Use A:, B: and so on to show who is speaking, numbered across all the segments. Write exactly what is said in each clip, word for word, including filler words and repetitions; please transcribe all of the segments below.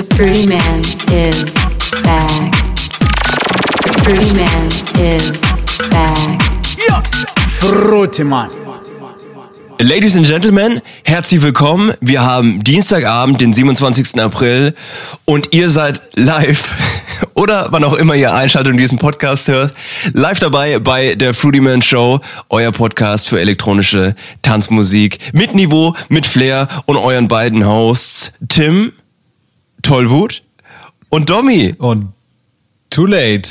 A: Fruity Man is back. The Fruity Man is back.
B: Ja, Fruity Man.
C: Ladies and Gentlemen, herzlich willkommen. Wir haben Dienstagabend, den siebenundzwanzigsten April und ihr seid live oder wann auch immer ihr einschaltet und diesen Podcast hört, live dabei bei der Fruity Man Show, euer Podcast für elektronische Tanzmusik mit Niveau, mit Flair und euren beiden Hosts Tim, Tollwut und Domi.
D: Und too late.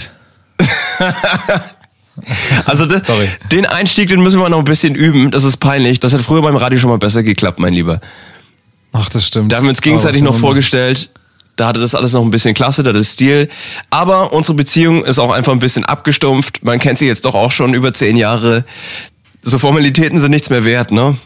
C: Also das, den Einstieg, den müssen wir noch ein bisschen üben. Das ist peinlich. Das hat früher beim Radio schon mal besser geklappt, mein Lieber.
D: Ach, das stimmt.
C: Da haben wir uns gegenseitig noch vorgestellt. Da hatte das alles noch ein bisschen Klasse, da das Stil. Aber unsere Beziehung ist auch einfach ein bisschen abgestumpft. Man kennt sie jetzt doch auch schon über zehn Jahre. So Formalitäten sind nichts mehr wert, ne?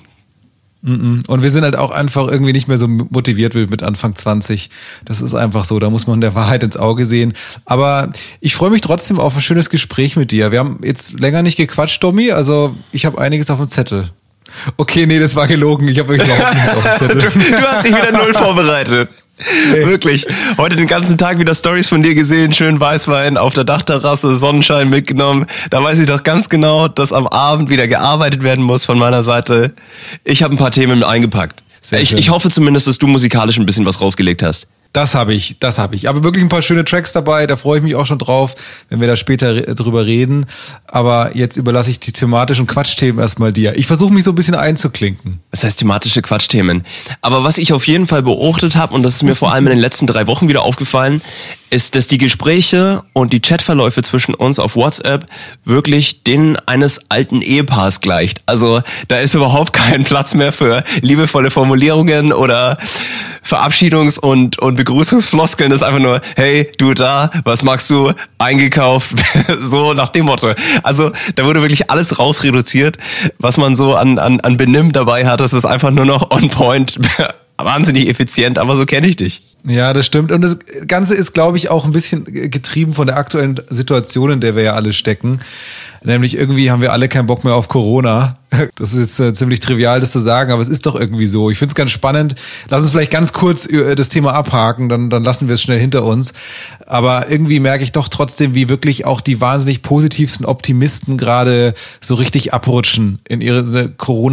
D: Und wir sind halt auch einfach irgendwie nicht mehr so motiviert wie mit Anfang zwanzig. Das ist einfach so, da muss man der Wahrheit ins Auge sehen. Aber ich freue mich trotzdem auf ein schönes Gespräch mit dir. Wir haben jetzt länger nicht gequatscht, Domi, also ich habe einiges auf dem Zettel. Okay, nee, das war gelogen, ich habe wirklich überhaupt nichts auf dem Zettel.
C: Du, du hast dich wieder null vorbereitet. Nee. Wirklich. Heute den ganzen Tag wieder Stories von dir gesehen, schön Weißwein auf der Dachterrasse, Sonnenschein mitgenommen. Da weiß ich doch ganz genau, dass am Abend wieder gearbeitet werden muss von meiner Seite. Ich habe ein paar Themen eingepackt. Ich, ich hoffe zumindest, dass du musikalisch ein bisschen was rausgelegt hast.
D: Das habe ich, das habe ich. Aber wirklich ein paar schöne Tracks dabei, da freue ich mich auch schon drauf, wenn wir da später re- drüber reden. Aber jetzt überlasse ich die thematischen Quatschthemen erstmal dir. Ich versuche mich so ein bisschen einzuklinken.
C: Das heißt thematische Quatschthemen. Aber was ich auf jeden Fall beobachtet habe, und das ist mir vor allem in den letzten drei Wochen wieder aufgefallen, ist, dass die Gespräche und die Chatverläufe zwischen uns auf WhatsApp wirklich denen eines alten Ehepaars gleicht. Also da ist überhaupt kein Platz mehr für liebevolle Formulierungen oder Verabschiedungs- und, und Begrüßungsfloskeln. Das ist einfach nur, hey, du da, was magst du? Eingekauft, so nach dem Motto. Also da wurde wirklich alles rausreduziert, was man so an, an, an Benimm dabei hat. Das ist einfach nur noch on point, wahnsinnig effizient, aber so kenne ich dich.
D: Ja, das stimmt. Und das Ganze ist, glaube ich, auch ein bisschen getrieben von der aktuellen Situation, in der wir ja alle stecken. Nämlich irgendwie haben wir alle keinen Bock mehr auf Corona. Das ist jetzt äh, ziemlich trivial, das zu sagen, aber es ist doch irgendwie so. Ich finde es ganz spannend. Lass uns vielleicht ganz kurz äh, das Thema abhaken, dann, dann lassen wir es schnell hinter uns. Aber irgendwie merke ich doch trotzdem, wie wirklich auch die wahnsinnig positivsten Optimisten gerade so richtig abrutschen in ihre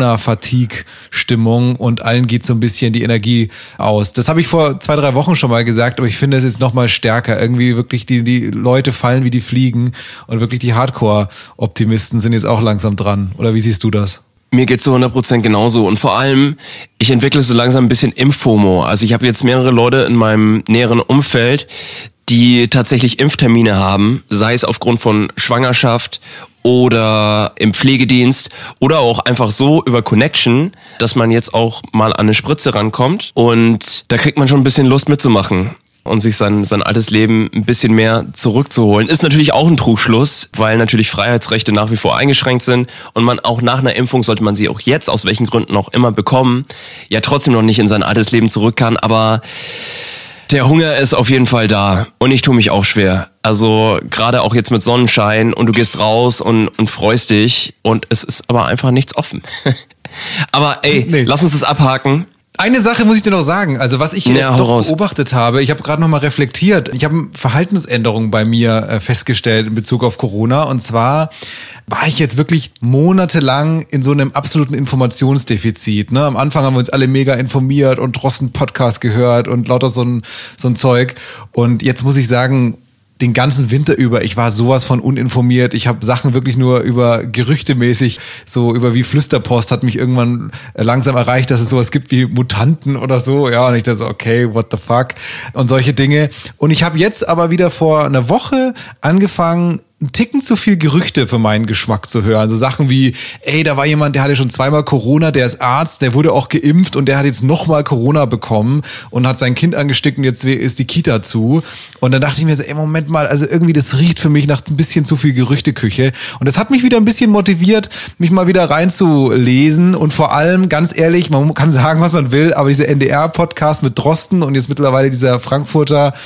D: Corona-Fatigue-Stimmung und allen geht so ein bisschen die Energie aus. Das habe ich vor zwei, drei Wochen schon mal gesagt, aber ich finde es jetzt noch mal stärker. Irgendwie wirklich die, die Leute fallen wie die Fliegen und wirklich die Hardcore-Optimisten sind jetzt auch langsam dran. Oder wie siehst du das?
C: Mir geht's zu hundert Prozent genauso und vor allem, ich entwickle so langsam ein bisschen Impffomo. Also ich habe jetzt mehrere Leute in meinem näheren Umfeld, die tatsächlich Impftermine haben, sei es aufgrund von Schwangerschaft oder im Pflegedienst oder auch einfach so über Connection, dass man jetzt auch mal an eine Spritze rankommt und da kriegt man schon ein bisschen Lust mitzumachen und sich sein, sein altes Leben ein bisschen mehr zurückzuholen. Ist natürlich auch ein Trugschluss, weil natürlich Freiheitsrechte nach wie vor eingeschränkt sind und man auch nach einer Impfung, sollte man sie auch jetzt, aus welchen Gründen auch immer bekommen, ja trotzdem noch nicht in sein altes Leben zurück kann, aber der Hunger ist auf jeden Fall da und ich tue mich auch schwer. Also gerade auch jetzt mit Sonnenschein und du gehst raus und, und freust dich und es ist aber einfach nichts offen. Aber ey, nee. Lass uns das abhaken.
D: Eine Sache muss ich dir noch sagen, also was ich jetzt ja, doch raus. beobachtet habe, ich habe gerade noch mal reflektiert, ich habe Verhaltensänderungen bei mir äh, festgestellt in Bezug auf Corona und zwar war ich jetzt wirklich monatelang in so einem absoluten Informationsdefizit. Ne? Am Anfang haben wir uns alle mega informiert und Drosten-Podcast gehört und lauter so ein, so ein Zeug und jetzt muss ich sagen, den ganzen Winter über, ich war sowas von uninformiert. Ich habe Sachen wirklich nur über gerüchtemäßig, so über wie Flüsterpost hat mich irgendwann langsam erreicht, dass es sowas gibt wie Mutanten oder so. Ja, und ich dachte so, okay, what the fuck? Und solche Dinge. Und ich habe jetzt aber wieder vor einer Woche angefangen, ein Ticken zu viel Gerüchte für meinen Geschmack zu hören. So Sachen wie, ey, da war jemand, der hatte schon zweimal Corona, der ist Arzt, der wurde auch geimpft und der hat jetzt nochmal Corona bekommen und hat sein Kind angesteckt und jetzt ist die Kita zu. Und dann dachte ich mir so, ey, Moment mal, also irgendwie das riecht für mich nach ein bisschen zu viel Gerüchteküche. Und das hat mich wieder ein bisschen motiviert, mich mal wieder reinzulesen und vor allem, ganz ehrlich, man kann sagen, was man will, aber dieser N D R-Podcast mit Drosten und jetzt mittlerweile dieser Frankfurter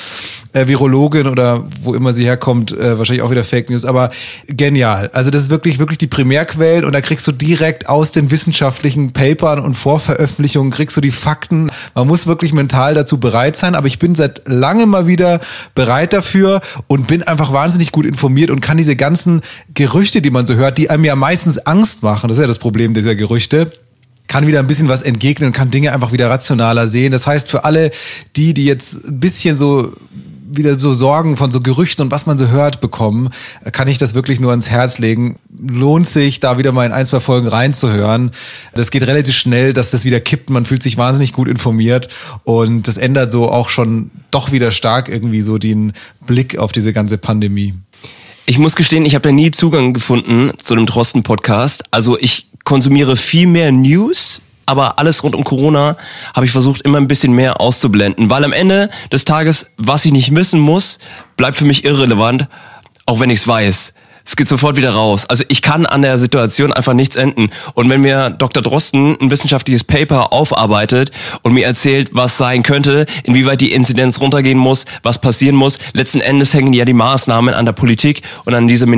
D: äh, Virologin oder wo immer sie herkommt, äh, wahrscheinlich auch wieder Fake News, aber genial. Also das ist wirklich, wirklich die Primärquellen und da kriegst du direkt aus den wissenschaftlichen Papern und Vorveröffentlichungen kriegst du die Fakten. Man muss wirklich mental dazu bereit sein, aber ich bin seit langem mal wieder bereit dafür und bin einfach wahnsinnig gut informiert und kann diese ganzen Gerüchte, die man so hört, die einem ja meistens Angst machen, das ist ja das Problem dieser Gerüchte, kann wieder ein bisschen was entgegnen und kann Dinge einfach wieder rationaler sehen. Das heißt, für alle die, die jetzt ein bisschen so wieder so Sorgen von so Gerüchten und was man so hört bekommen, kann ich das wirklich nur ans Herz legen. Lohnt sich, da wieder mal in ein, zwei Folgen reinzuhören. Das geht relativ schnell, dass das wieder kippt. Man fühlt sich wahnsinnig gut informiert und das ändert so auch schon doch wieder stark irgendwie so den Blick auf diese ganze Pandemie.
C: Ich muss gestehen, ich habe da nie Zugang gefunden zu dem Drosten-Podcast. Also ich konsumiere viel mehr News, aber alles rund um Corona habe ich versucht, immer ein bisschen mehr auszublenden. Weil am Ende des Tages, was ich nicht wissen muss, bleibt für mich irrelevant, auch wenn ich es weiß. Es geht sofort wieder raus. Also ich kann an der Situation einfach nichts enden. Und wenn mir Doktor Drosten ein wissenschaftliches Paper aufarbeitet und mir erzählt, was sein könnte, inwieweit die Inzidenz runtergehen muss, was passieren muss, letzten Endes hängen ja die Maßnahmen an der Politik und an dieser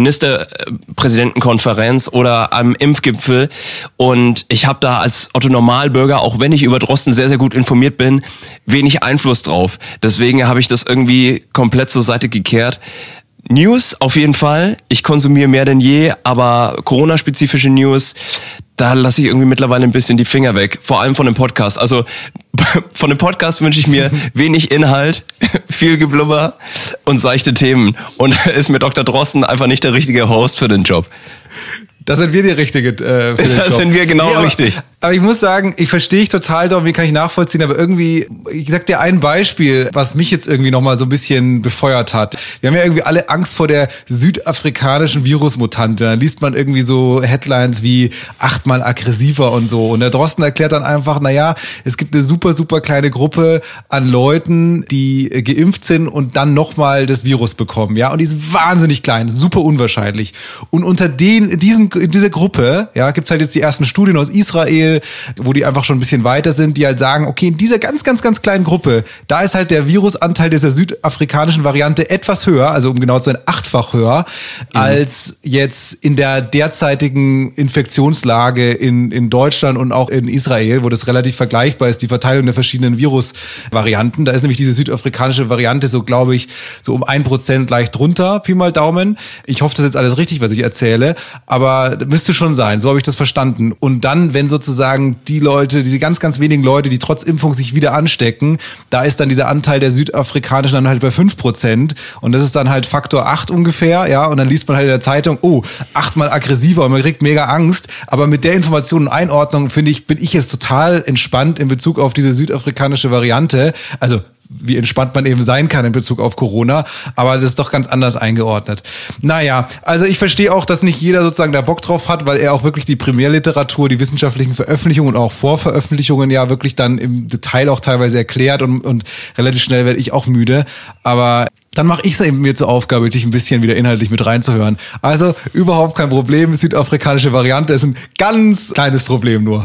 C: Ministerpräsidentenkonferenz oder am Impfgipfel. Und ich habe da als Otto-Normalbürger, auch wenn ich über Drosten sehr, sehr gut informiert bin, wenig Einfluss drauf. Deswegen habe ich das irgendwie komplett zur Seite gekehrt. News auf jeden Fall. Ich konsumiere mehr denn je, aber Corona-spezifische News, da lasse ich irgendwie mittlerweile ein bisschen die Finger weg. Vor allem von dem Podcast. Also von dem Podcast wünsche ich mir wenig Inhalt, viel Geblubber und seichte Themen. Und ist mir Doktor Drosten einfach nicht der richtige Host für den Job.
D: Das sind wir die richtige äh, für den
C: Das
D: Job.
C: sind wir genau
D: nee, aber,
C: richtig.
D: Aber ich muss sagen, ich verstehe ich total, Dom, wie kann ich nachvollziehen, aber irgendwie, ich sag dir ein Beispiel, was mich jetzt irgendwie nochmal so ein bisschen befeuert hat. Wir haben ja irgendwie alle Angst vor der südafrikanischen Virusmutante. Da liest man irgendwie so Headlines wie achtmal aggressiver und so. Und der Drosten erklärt dann einfach, naja, es gibt eine super, super kleine Gruppe an Leuten, die geimpft sind und dann nochmal das Virus bekommen. Ja, und die ist wahnsinnig klein, super unwahrscheinlich. Und unter den, diesen in dieser Gruppe, ja, gibt's halt jetzt die ersten Studien aus Israel, wo die einfach schon ein bisschen weiter sind, die halt sagen, okay, in dieser ganz, ganz, ganz kleinen Gruppe, da ist halt der Virusanteil dieser südafrikanischen Variante etwas höher, also um genau zu sein, achtfach höher, mhm. als jetzt in der derzeitigen Infektionslage in, in Deutschland und auch in Israel, wo das relativ vergleichbar ist, die Verteilung der verschiedenen Virusvarianten. Da ist nämlich diese südafrikanische Variante so, glaube ich, so um ein Prozent leicht drunter, Pi mal Daumen. Ich hoffe, das ist jetzt alles richtig, was ich erzähle, aber müsste schon sein, so habe ich das verstanden. Und dann, wenn sozusagen die Leute, diese ganz, ganz wenigen Leute, die trotz Impfung sich wieder anstecken, da ist dann dieser Anteil der südafrikanischen dann halt bei fünf Prozent und das ist dann halt Faktor acht ungefähr, ja, und dann liest man halt in der Zeitung, oh, achtmal aggressiver und man kriegt mega Angst, aber mit der Information und Einordnung, finde ich, bin ich jetzt total entspannt in Bezug auf diese südafrikanische Variante, also wie entspannt man eben sein kann in Bezug auf Corona, aber das ist doch ganz anders eingeordnet. Naja, also ich verstehe auch, dass nicht jeder sozusagen da Bock drauf hat, weil er auch wirklich die Primärliteratur, die wissenschaftlichen Veröffentlichungen und auch Vorveröffentlichungen ja wirklich dann im Detail auch teilweise erklärt und, und relativ schnell werde ich auch müde, aber dann mache ich es eben mir zur Aufgabe, dich ein bisschen wieder inhaltlich mit reinzuhören. Also überhaupt kein Problem, südafrikanische Variante ist ein ganz kleines Problem nur.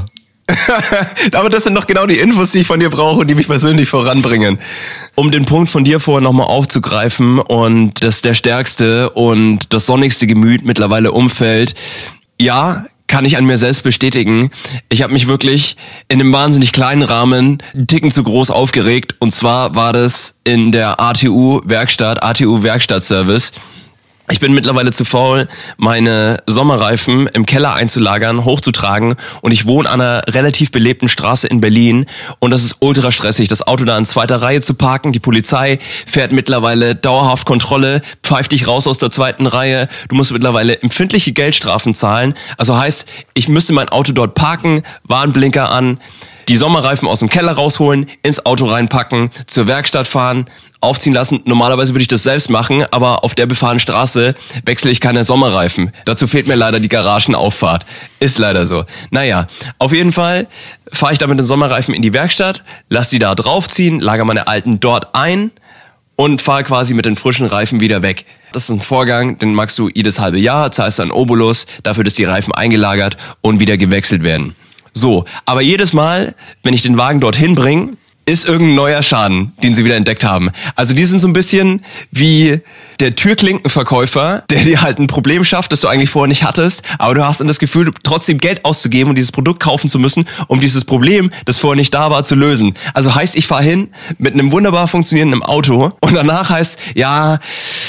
C: Aber das sind doch genau die Infos, die ich von dir brauche und die mich persönlich voranbringen. Um den Punkt von dir vorher nochmal aufzugreifen und dass der stärkste und das sonnigste Gemüt mittlerweile umfällt. Ja, kann ich an mir selbst bestätigen. Ich habe mich wirklich in einem wahnsinnig kleinen Rahmen einen Ticken zu groß aufgeregt. Und zwar war das in der A T U-Werkstatt, A T U-Werkstattservice. Ich bin mittlerweile zu faul, meine Sommerreifen im Keller einzulagern, hochzutragen und ich wohne an einer relativ belebten Straße in Berlin und das ist ultra stressig, das Auto da in zweiter Reihe zu parken. Die Polizei fährt mittlerweile dauerhaft Kontrolle, pfeift dich raus aus der zweiten Reihe. Du musst mittlerweile empfindliche Geldstrafen zahlen. Also heißt, ich müsste mein Auto dort parken, Warnblinker an, die Sommerreifen aus dem Keller rausholen, ins Auto reinpacken, zur Werkstatt fahren, aufziehen lassen. Normalerweise würde ich das selbst machen, aber auf der befahrenen Straße wechsle ich keine Sommerreifen. Dazu fehlt mir leider die Garagenauffahrt. Ist leider so. Naja, auf jeden Fall fahre ich da mit den Sommerreifen in die Werkstatt, lass die da draufziehen, lager meine alten dort ein und fahre quasi mit den frischen Reifen wieder weg. Das ist ein Vorgang, den machst du jedes halbe Jahr, zahlst dann Obolus dafür, dass die Reifen eingelagert und wieder gewechselt werden. So, aber jedes Mal, wenn ich den Wagen dorthin bringe, ist irgendein neuer Schaden, den sie wieder entdeckt haben. Also die sind so ein bisschen wie der Türklinkenverkäufer, der dir halt ein Problem schafft, das du eigentlich vorher nicht hattest, aber du hast dann das Gefühl, trotzdem Geld auszugeben und dieses Produkt kaufen zu müssen, um dieses Problem, das vorher nicht da war, zu lösen. Also heißt, ich fahre hin mit einem wunderbar funktionierenden Auto und danach heißt, ja,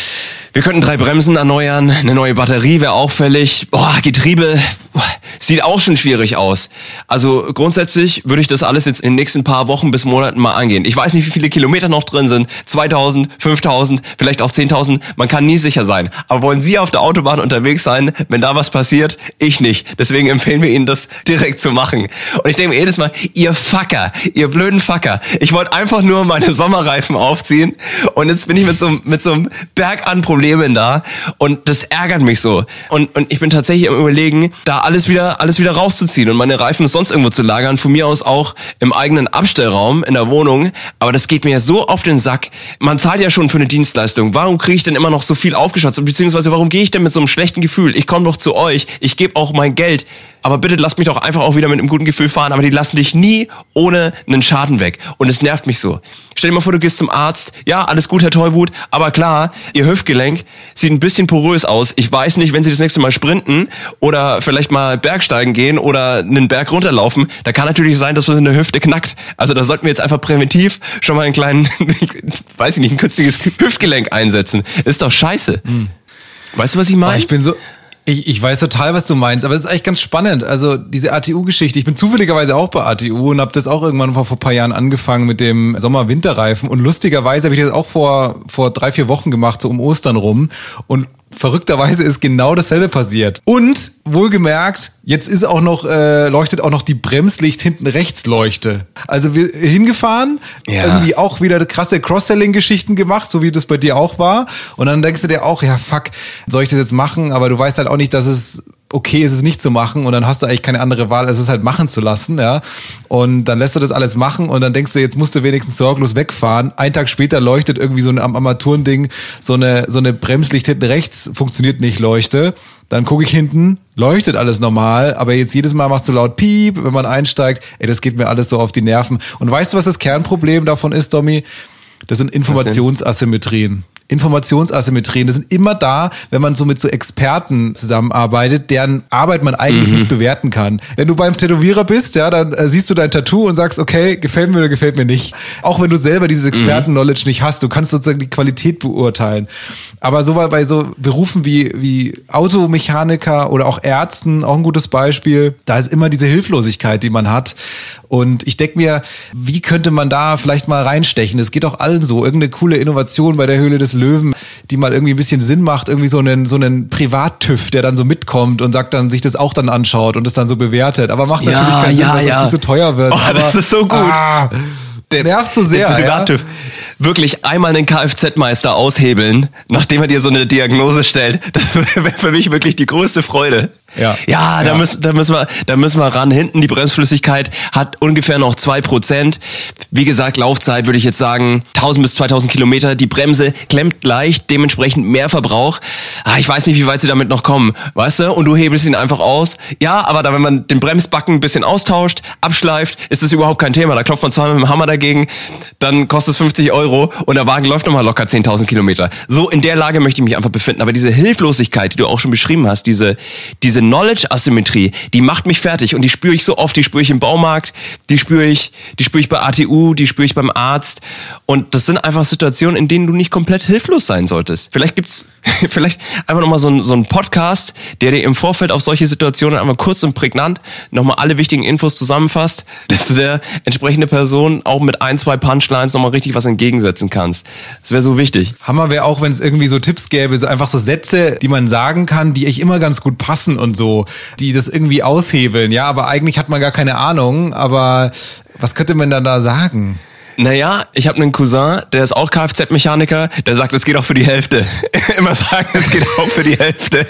C: wir könnten drei Bremsen erneuern, eine neue Batterie wäre auffällig. Boah, Getriebe boah, sieht auch schon schwierig aus. Also grundsätzlich würde ich das alles jetzt in den nächsten paar Wochen bis Monaten mal angehen. Ich weiß nicht, wie viele Kilometer noch drin sind. zweitausend, fünftausend, vielleicht auch zehntausend. Man kann nie sicher sein. Aber wollen Sie auf der Autobahn unterwegs sein, wenn da was passiert? Ich nicht. Deswegen empfehlen wir Ihnen, das direkt zu machen. Und ich denke mir jedes Mal, ihr Fucker, ihr blöden Fucker. Ich wollte einfach nur meine Sommerreifen aufziehen und jetzt bin ich mit so, mit so einem Berg an Problemen da und das ärgert mich so. Und, und ich bin tatsächlich am Überlegen, da alles wieder, alles wieder rauszuziehen und meine Reifen sonst irgendwo zu lagern, von mir aus auch im eigenen Abstellraum in der Wohnung. Aber das geht mir ja so auf den Sack. Man zahlt ja schon für eine Dienstleistung. Warum kriege ich denn immer noch so viel aufgeschotzt? Beziehungsweise warum gehe ich denn mit so einem schlechten Gefühl? Ich komme doch zu euch, ich gebe auch mein Geld. Aber bitte lasst mich doch einfach auch wieder mit einem guten Gefühl fahren. Aber die lassen dich nie ohne einen Schaden weg. Und es nervt mich so. Stell dir mal vor, du gehst zum Arzt. Ja, alles gut, Herr Tollwut. Aber klar, Ihr Hüftgelenk sieht ein bisschen porös aus. Ich weiß nicht, wenn Sie das nächste Mal sprinten oder vielleicht mal Bergsteigen gehen oder einen Berg runterlaufen, da kann natürlich sein, dass man eine Hüfte knackt. Also da sollten wir jetzt einfach präventiv schon mal einen kleinen, weiß ich nicht, ein künstliches Hüftgelenk einsetzen. Ist doch scheiße. Hm. Weißt du, was ich meine?
D: Oh, ich bin so... Ich, ich weiß total, was du meinst, aber es ist eigentlich ganz spannend. Also diese A T U-Geschichte, ich bin zufälligerweise auch bei A T U und habe das auch irgendwann vor, vor ein paar Jahren angefangen mit dem Sommer-Winterreifen. Und lustigerweise habe ich das auch vor, vor drei, vier Wochen gemacht, so um Ostern rum. Und verrückterweise ist genau dasselbe passiert. Und wohlgemerkt, jetzt ist auch noch, äh, leuchtet auch noch die Bremslicht hinten rechts Leuchte. Also wir hingefahren, ja. Irgendwie auch wieder krasse Cross-Selling-Geschichten gemacht, so wie das bei dir auch war. Und dann denkst du dir auch, ja fuck, soll ich das jetzt machen? Aber du weißt halt auch nicht, dass es okay ist, es nicht zu machen. Und dann hast du eigentlich keine andere Wahl, als es halt machen zu lassen, ja. Und dann lässt du das alles machen und dann denkst du, jetzt musst du wenigstens sorglos wegfahren. Einen Tag später leuchtet irgendwie so ein Armaturending, so eine, so eine Bremslicht hinten rechts funktioniert nicht, Leuchte. Dann gucke ich hinten, leuchtet alles normal, aber jetzt jedes Mal macht so laut Piep, wenn man einsteigt. Ey, das geht mir alles so auf die Nerven. Und weißt du, was das Kernproblem davon ist, Domi? Das sind Informationsasymmetrien. Informationsasymmetrien, das sind immer da, wenn man so mit so Experten zusammenarbeitet, deren Arbeit man eigentlich mhm. nicht bewerten kann. Wenn du beim Tätowierer bist, ja, dann äh, siehst du dein Tattoo und sagst, okay, gefällt mir oder gefällt mir nicht. Auch wenn du selber dieses Experten-Knowledge nicht hast, du kannst sozusagen die Qualität beurteilen. Aber so bei so Berufen wie, wie Automechaniker oder auch Ärzten, auch ein gutes Beispiel, da ist immer diese Hilflosigkeit, die man hat. Und ich denke mir, wie könnte man da vielleicht mal reinstechen? Es geht auch allen so. Irgendeine coole Innovation bei der Höhle des Löwen, die mal irgendwie ein bisschen Sinn macht. Irgendwie so einen, so einen Privat-TÜV, der dann so mitkommt und sagt dann, sich das auch dann anschaut und das dann so bewertet. Aber macht natürlich ja, keinen Sinn, ja, weil es ja. viel zu teuer wird.
C: Oh,
D: aber,
C: das ist so gut. Ah,
D: der nervt so sehr. Der Privat-TÜV. Ja?
C: Wirklich einmal einen Kfz-Meister aushebeln, nachdem er dir so eine Diagnose stellt, das wäre für mich wirklich die größte Freude. Ja, ja, da, ja. Müssen, da, müssen wir, da müssen wir ran. Hinten die Bremsflüssigkeit hat ungefähr noch zwei Prozent. Wie gesagt, Laufzeit würde ich jetzt sagen tausend bis zweitausend Kilometer. Die Bremse klemmt leicht, dementsprechend mehr Verbrauch. Ah, ich weiß nicht, wie weit sie damit noch kommen, weißt du? Und du hebelst ihn einfach aus. Ja, aber da, wenn man den Bremsbacken ein bisschen austauscht, abschleift, ist das überhaupt kein Thema. Da klopft man zweimal mit dem Hammer dagegen, dann kostet es fünfzig Euro und der Wagen läuft nochmal locker zehntausend Kilometer. So in der Lage möchte ich mich einfach befinden. Aber diese Hilflosigkeit, die du auch schon beschrieben hast, diese, diese Knowledge-Asymmetrie, die macht mich fertig und die spüre ich so oft, die spüre ich im Baumarkt, die spüre ich, die spüre ich bei A T U, die spüre ich beim Arzt und das sind einfach Situationen, in denen du nicht komplett hilflos sein solltest. Vielleicht gibt's vielleicht einfach nochmal so ein, so ein Podcast, der dir im Vorfeld auf solche Situationen einmal kurz und prägnant nochmal alle wichtigen Infos zusammenfasst, dass du der entsprechende Person auch mit ein, zwei Punchlines nochmal richtig was entgegensetzen kannst. Das wäre so wichtig.
D: Hammer wäre auch, wenn es irgendwie so Tipps gäbe, so einfach so Sätze, die man sagen kann, die echt immer ganz gut passen und so, die das irgendwie aushebeln, ja, aber eigentlich hat man gar keine Ahnung, aber was könnte man dann da sagen?
C: Naja, ich habe einen Cousin, der ist auch Kfz-Mechaniker, der sagt, es geht auch für die Hälfte. Immer sagen, es geht auch für die Hälfte.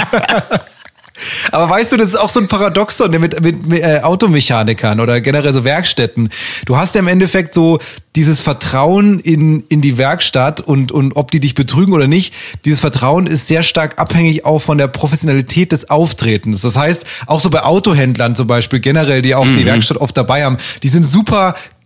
D: Aber weißt du, das ist auch so ein Paradoxon mit, mit, mit äh, Automechanikern oder generell so Werkstätten. Du hast ja im Endeffekt so dieses Vertrauen in, in die Werkstatt und, und ob die dich betrügen oder nicht. Dieses Vertrauen ist sehr stark abhängig auch von der Professionalität des Auftretens. Das heißt, auch so bei Autohändlern zum Beispiel generell, die auch mhm. die Werkstatt oft dabei haben, die sind super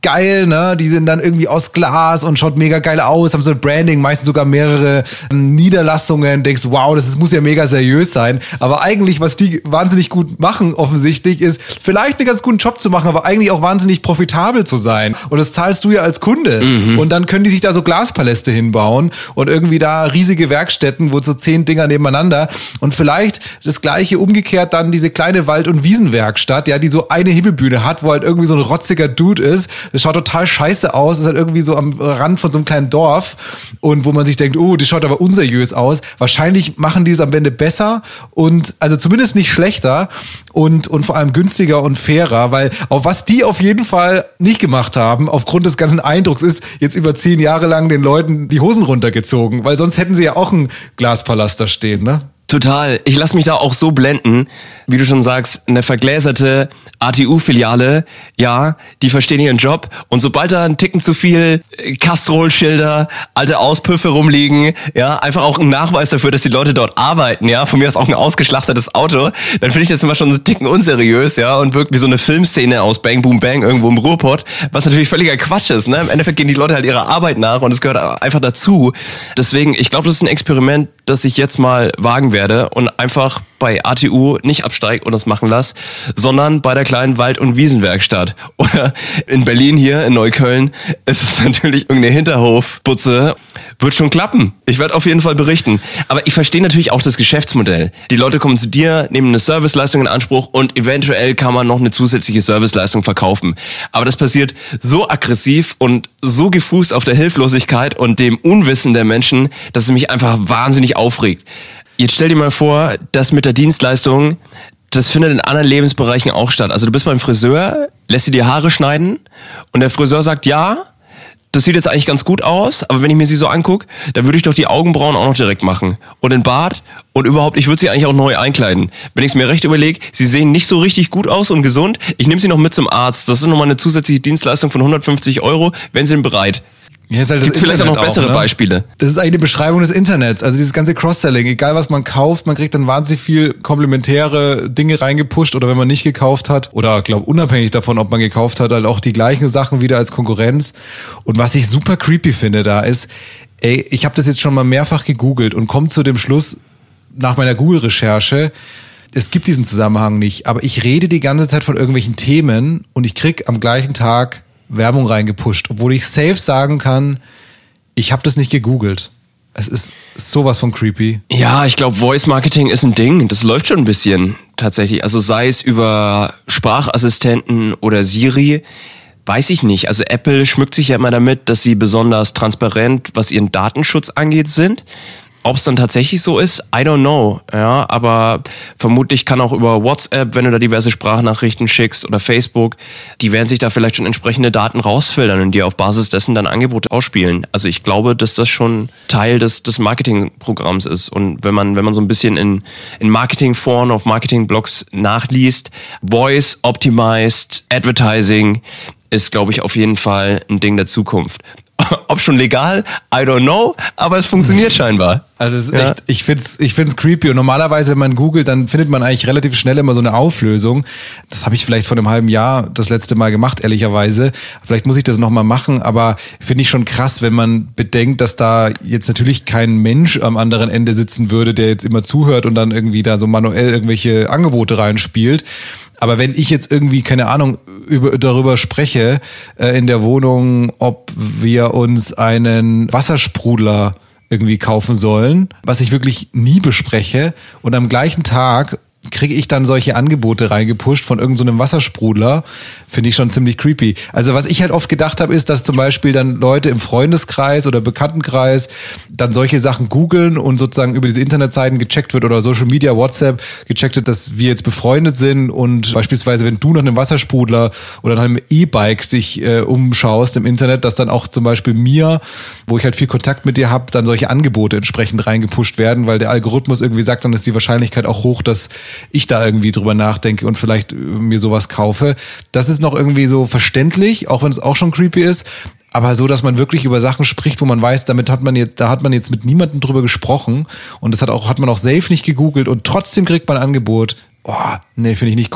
D: geil, ne? Die sind dann irgendwie aus Glas und schaut mega geil aus, haben so ein Branding, meistens sogar mehrere ähm, Niederlassungen, denkst, wow, das ist, muss ja mega seriös sein. Aber eigentlich, was die wahnsinnig gut machen, offensichtlich, ist vielleicht einen ganz guten Job zu machen, aber eigentlich auch wahnsinnig profitabel zu sein. Und das zahlst du ja als Kunde. Mhm. Und dann können die sich da so Glaspaläste hinbauen und irgendwie da riesige Werkstätten, wo so zehn Dinger nebeneinander und vielleicht das gleiche umgekehrt dann diese kleine Wald- und Wiesenwerkstatt, ja, die so eine Hebelbühne hat, wo halt irgendwie so ein rotziger Dude ist. Das schaut total scheiße aus. Das ist halt irgendwie so am Rand von so einem kleinen Dorf und wo man sich denkt, oh, das schaut aber unseriös aus. Wahrscheinlich machen die es am Ende besser und also zumindest nicht schlechter und, und vor allem günstiger und fairer, weil auf was die auf jeden Fall nicht gemacht haben, aufgrund des ganzen Eindrucks, ist jetzt über zehn Jahre lang den Leuten die Hosen runtergezogen, weil sonst hätten sie ja auch einen Glaspalast da stehen, ne?
C: Total. Ich lasse mich da auch so blenden, wie du schon sagst, eine vergläserte A T U-Filiale, ja, die verstehen ihren Job und sobald da ein Ticken zu viel Castrol-Schilder, alte Auspüffe rumliegen, ja, einfach auch ein Nachweis dafür, dass die Leute dort arbeiten, ja, von mir aus auch ein ausgeschlachtetes Auto, dann finde ich das immer schon so ein Ticken unseriös, ja, und wirkt wie so eine Filmszene aus Bang Boom Bang irgendwo im Ruhrpott, was natürlich völliger Quatsch ist, ne? Im Endeffekt gehen die Leute halt ihrer Arbeit nach und es gehört einfach dazu. Deswegen, ich glaube, das ist ein Experiment, das ich jetzt mal wagen werde und einfach bei A T U nicht absteige und das machen lasse, sondern bei der kleinen Wald- und Wiesenwerkstatt. Oder in Berlin hier, in Neukölln, ist es natürlich irgendeine Hinterhofputze. Wird schon klappen. Ich werde auf jeden Fall berichten. Aber ich verstehe natürlich auch das Geschäftsmodell. Die Leute kommen zu dir, nehmen eine Serviceleistung in Anspruch und eventuell kann man noch eine zusätzliche Serviceleistung verkaufen. Aber das passiert so aggressiv und so gefußt auf der Hilflosigkeit und dem Unwissen der Menschen, dass es mich einfach wahnsinnig aufregt. Jetzt stell dir mal vor, das mit der Dienstleistung, das findet in anderen Lebensbereichen auch statt. Also du bist beim Friseur, lässt dir die Haare schneiden und der Friseur sagt, ja, das sieht jetzt eigentlich ganz gut aus, aber wenn ich mir sie so angucke, dann würde ich doch die Augenbrauen auch noch direkt machen. Und den Bart und überhaupt, ich würde sie eigentlich auch neu einkleiden. Wenn ich es mir recht überlege, sie sehen nicht so richtig gut aus und gesund, ich nehme sie noch mit zum Arzt. Das ist nochmal eine zusätzliche Dienstleistung von hundertfünfzig Euro, wenn sie denn bereit.
D: Ja, ist halt
C: Gibt's vielleicht auch noch bessere auch, ne? Beispiele?
D: Das ist eigentlich eine Beschreibung des Internets. Also dieses ganze Cross-Selling. Egal was man kauft, man kriegt dann wahnsinnig viel komplementäre Dinge reingepusht oder wenn man nicht gekauft hat oder glaube unabhängig davon, ob man gekauft hat, halt auch die gleichen Sachen wieder als Konkurrenz. Und was ich super creepy finde da ist, ey, ich habe das jetzt schon mal mehrfach gegoogelt und komme zu dem Schluss nach meiner Google-Recherche, es gibt diesen Zusammenhang nicht, aber ich rede die ganze Zeit von irgendwelchen Themen und ich krieg am gleichen Tag Werbung reingepusht, obwohl ich safe sagen kann, ich habe das nicht gegoogelt. Es ist sowas von creepy.
C: Ja, ich glaube, Voice Marketing ist ein Ding. Das läuft schon ein bisschen tatsächlich. Also sei es über Sprachassistenten oder Siri, weiß ich nicht. Also Apple schmückt sich ja immer damit, dass sie besonders transparent, was ihren Datenschutz angeht, sind. Ob es dann tatsächlich so ist, I don't know. Ja, aber vermutlich kann auch über WhatsApp, wenn du da diverse Sprachnachrichten schickst oder Facebook, die werden sich da vielleicht schon entsprechende Daten rausfiltern und dir auf Basis dessen dann Angebote ausspielen. Also ich glaube, dass das schon Teil des des Marketingprogramms ist. Und wenn man wenn man so ein bisschen in in Marketingforen auf Marketingblogs nachliest, Voice Optimized Advertising ist, glaube ich, auf jeden Fall ein Ding der Zukunft. Ob schon legal, I don't know, aber es funktioniert scheinbar.
D: Also es ist ja. echt, ich find's, ich find's creepy und normalerweise, wenn man googelt, dann findet man eigentlich relativ schnell immer so eine Auflösung. Das habe ich vielleicht vor einem halben Jahr das letzte Mal gemacht, ehrlicherweise. Vielleicht muss ich das nochmal machen, aber finde ich schon krass, wenn man bedenkt, dass da jetzt natürlich kein Mensch am anderen Ende sitzen würde, der jetzt immer zuhört und dann irgendwie da so manuell irgendwelche Angebote reinspielt. Aber wenn ich jetzt irgendwie, keine Ahnung, über, darüber spreche äh, in der Wohnung, ob wir uns einen Wassersprudler irgendwie kaufen sollen, was ich wirklich nie bespreche und am gleichen Tag kriege ich dann solche Angebote reingepusht von irgendeinem so einem Wassersprudler, finde ich schon ziemlich creepy. Also was ich halt oft gedacht habe, ist, dass zum Beispiel dann Leute im Freundeskreis oder Bekanntenkreis dann solche Sachen googeln und sozusagen über diese Internetseiten gecheckt wird oder Social Media, WhatsApp gecheckt wird, dass wir jetzt befreundet sind und beispielsweise, wenn du nach einem Wassersprudler oder nach einem E-Bike dich äh, umschaust im Internet, dass dann auch zum Beispiel mir, wo ich halt viel Kontakt mit dir habe, dann solche Angebote entsprechend reingepusht werden, weil der Algorithmus irgendwie sagt, dann ist die Wahrscheinlichkeit auch hoch, dass ich da irgendwie drüber nachdenke und vielleicht mir sowas kaufe. Das ist noch irgendwie so verständlich, auch wenn es auch schon creepy ist. Aber so, dass man wirklich über Sachen spricht, wo man weiß, damit hat man jetzt, da hat man jetzt mit niemandem drüber gesprochen und das hat auch, hat man auch safe nicht gegoogelt und trotzdem kriegt man ein Angebot. Oh, nee, finde ich nicht cool.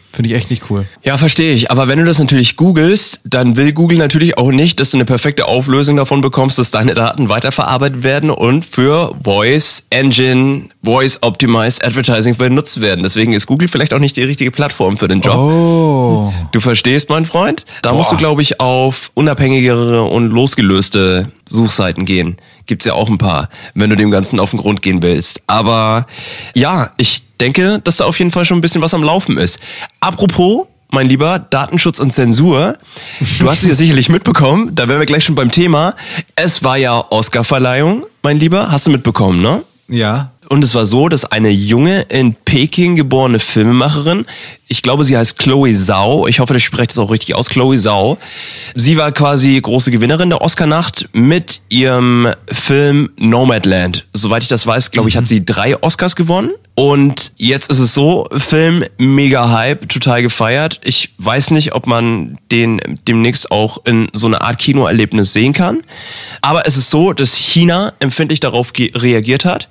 D: Finde ich echt nicht cool.
C: Ja, verstehe ich. Aber wenn du das natürlich googelst, dann will Google natürlich auch nicht, dass du eine perfekte Auflösung davon bekommst, dass deine Daten weiterverarbeitet werden und für Voice Engine, Voice Optimized Advertising benutzt werden. Deswegen ist Google vielleicht auch nicht die richtige Plattform für den Job.
D: Oh.
C: Du verstehst, mein Freund? Da
D: Boah.
C: musst du, glaube ich, auf unabhängigere und losgelöste Suchseiten gehen. Gibt's ja auch ein paar, wenn du dem Ganzen auf den Grund gehen willst. Aber ja, ich denke, dass da auf jeden Fall schon ein bisschen was am Laufen ist. Apropos, mein Lieber, Datenschutz und Zensur. Du hast es ja sicherlich mitbekommen, da wären wir gleich schon beim Thema. Es war ja Oscarverleihung, mein Lieber. Hast du mitbekommen, ne?
D: Ja.
C: Und es war so, dass eine junge, in Peking geborene Filmemacherin, ich glaube, sie heißt Chloe Zhao, ich hoffe, ich spreche das auch richtig aus, Chloe Zhao. Sie war quasi große Gewinnerin der Oscarnacht mit ihrem Film Nomadland. Soweit ich das weiß, glaube ich, hat sie drei Oscars gewonnen. Und jetzt ist es so, Film, mega Hype, total gefeiert. Ich weiß nicht, ob man den demnächst auch in so eine Art Kinoerlebnis sehen kann. Aber es ist so, dass China empfindlich darauf ge- reagiert hat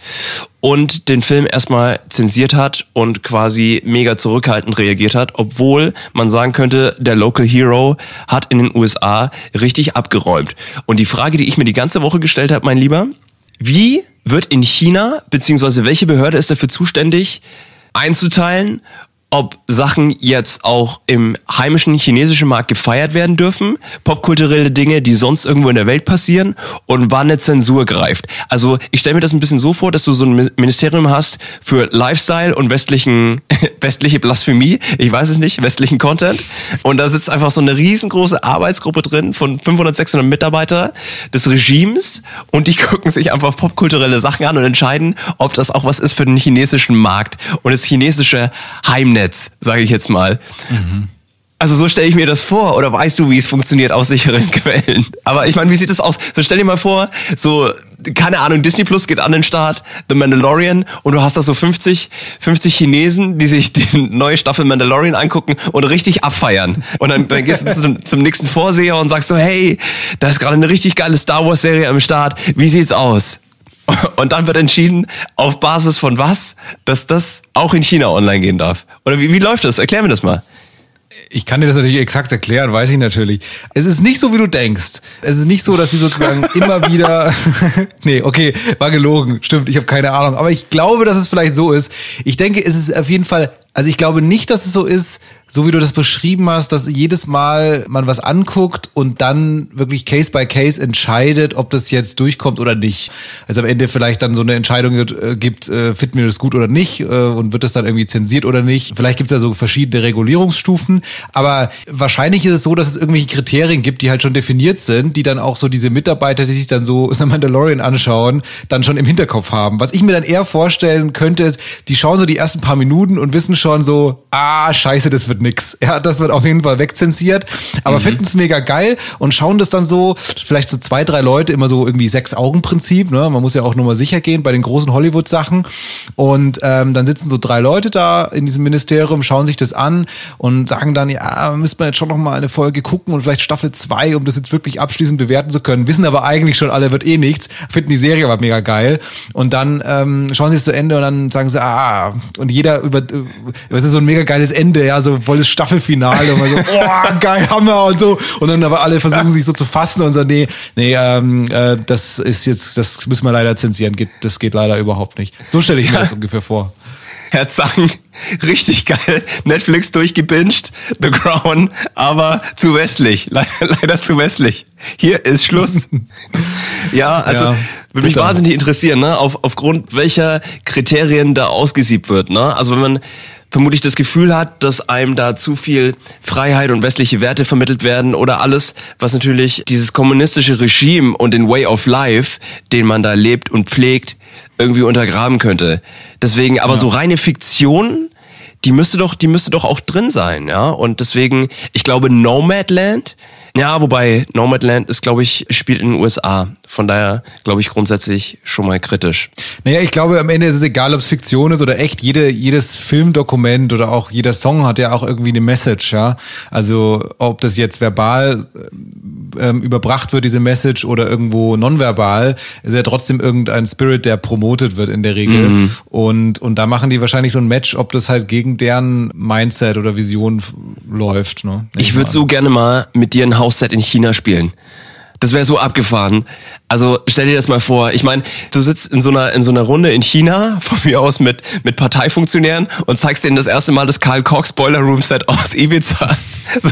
C: und den Film erstmal zensiert hat und quasi mega zurückhaltend reagiert hat, obwohl man sagen könnte, der Local Hero hat in den U S A richtig abgeräumt. Und die Frage, die ich mir die ganze Woche gestellt habe, mein Lieber, wie wird in China, beziehungsweise welche Behörde ist dafür zuständig, einzuteilen, ob Sachen jetzt auch im heimischen chinesischen Markt gefeiert werden dürfen, popkulturelle Dinge, die sonst irgendwo in der Welt passieren und wann eine Zensur greift. Also ich stelle mir das ein bisschen so vor, dass du so ein Ministerium hast für Lifestyle und westlichen westliche Blasphemie, ich weiß es nicht, westlichen Content und da sitzt einfach so eine riesengroße Arbeitsgruppe drin von fünfhundert, sechshundert Mitarbeiter des Regimes und die gucken sich einfach popkulturelle Sachen an und entscheiden, ob das auch was ist für den chinesischen Markt und das chinesische Heimnetz. Netz, sage ich jetzt mal. Mhm. Also so stelle ich mir das vor. Oder weißt du, wie es funktioniert aus sicheren Quellen? Aber ich meine, wie sieht das aus? So stell dir mal vor, so, keine Ahnung, Disney Plus geht an den Start, The Mandalorian, und du hast da so fünfzig, fünfzig Chinesen, die sich die neue Staffel Mandalorian angucken und richtig abfeiern. Und dann, dann gehst du zum, zum nächsten Vorseher und sagst so, hey, da ist gerade eine richtig geile Star Wars Serie am Start. Wie sieht's aus? Und dann wird entschieden, auf Basis von was, dass das auch in China online gehen darf. Oder wie, wie läuft das? Erklär mir das mal.
D: Ich kann dir das natürlich exakt erklären, weiß ich natürlich. Es ist nicht so, wie du denkst. Es ist nicht so, dass sie sozusagen immer wieder... nee, okay, war gelogen. Stimmt, ich habe keine Ahnung. Aber ich glaube, dass es vielleicht so ist. Ich denke, es ist auf jeden Fall... Also ich glaube nicht, dass es so ist, so wie du das beschrieben hast, dass jedes Mal man was anguckt und dann wirklich Case by Case entscheidet, ob das jetzt durchkommt oder nicht. Also am Ende vielleicht dann so eine Entscheidung gibt, äh, finden wir das gut oder nicht, äh, und wird das dann irgendwie zensiert oder nicht. Vielleicht gibt es da so verschiedene Regulierungsstufen, aber wahrscheinlich ist es so, dass es irgendwelche Kriterien gibt, die halt schon definiert sind, die dann auch so diese Mitarbeiter, die sich dann so The Mandalorian anschauen, dann schon im Hinterkopf haben. Was ich mir dann eher vorstellen könnte, ist, die schauen so die ersten paar Minuten und wissen schon so, ah, scheiße, das wird nix. Ja, das wird auf jeden Fall wegzensiert. Aber mhm. finden es mega geil und schauen das dann so, vielleicht so zwei, drei Leute, immer so irgendwie Sechs-Augen-Prinzip, ne? Man muss ja auch nur mal sicher gehen bei den großen Hollywood-Sachen. Und ähm, dann sitzen so drei Leute da in diesem Ministerium, schauen sich das an und sagen dann, ja, müsste man jetzt schon noch mal eine Folge gucken und vielleicht Staffel zwei, um das jetzt wirklich abschließend bewerten zu können. Wissen aber eigentlich schon alle, wird eh nichts. Finden die Serie aber mega geil. Und dann ähm, schauen sie es zu Ende und dann sagen sie, ah, und jeder über, es ist so ein mega geiles Ende, ja, so volles Staffelfinale und man so, oh, geil, Hammer und so. Und dann aber alle versuchen sich so zu fassen und so, nee, nee, ähm, äh, das ist jetzt, das müssen wir leider zensieren, geht, das geht leider überhaupt nicht. So stelle ich mir das ungefähr vor.
C: Herr Zang, richtig geil. Netflix durchgebinged, The Crown, aber zu westlich. Leider, leider zu westlich. Hier ist Schluss. Ja, also ja, würde mich wahnsinnig interessieren, ne, auf, aufgrund welcher Kriterien da ausgesiebt wird, ne? Also wenn man vermutlich das Gefühl hat, dass einem da zu viel Freiheit und westliche Werte vermittelt werden oder alles, was natürlich dieses kommunistische Regime und den Way of Life, den man da lebt und pflegt, irgendwie untergraben könnte. Deswegen, aber ja. so reine Fiktion, die müsste doch, die müsste doch auch drin sein, ja. Und deswegen, ich glaube, Nomadland, ja, wobei Nomadland ist, glaube ich, spielt in den U S A Von daher glaube ich grundsätzlich schon mal kritisch.
D: Naja, ich glaube, am Ende ist es egal, ob es Fiktion ist oder echt. Jede, jedes Filmdokument oder auch jeder Song hat ja auch irgendwie eine Message, ja. Also ob das jetzt verbal ähm, überbracht wird, diese Message, oder irgendwo nonverbal, ist ja trotzdem irgendein Spirit, der promotet wird in der Regel. Mhm. Und, und da machen die wahrscheinlich so ein Match, ob das halt gegen deren Mindset oder Vision läuft. Ne?
C: Ich würde so gerne mal mit dir ein House-Set in China spielen. Das wäre so abgefahren. Also stell dir das mal vor. Ich meine, du sitzt in so einer in so einer Runde in China, von mir aus mit mit Parteifunktionären, und zeigst denen das erste Mal das Carl Cox Boiler Room Set aus Ibiza. So.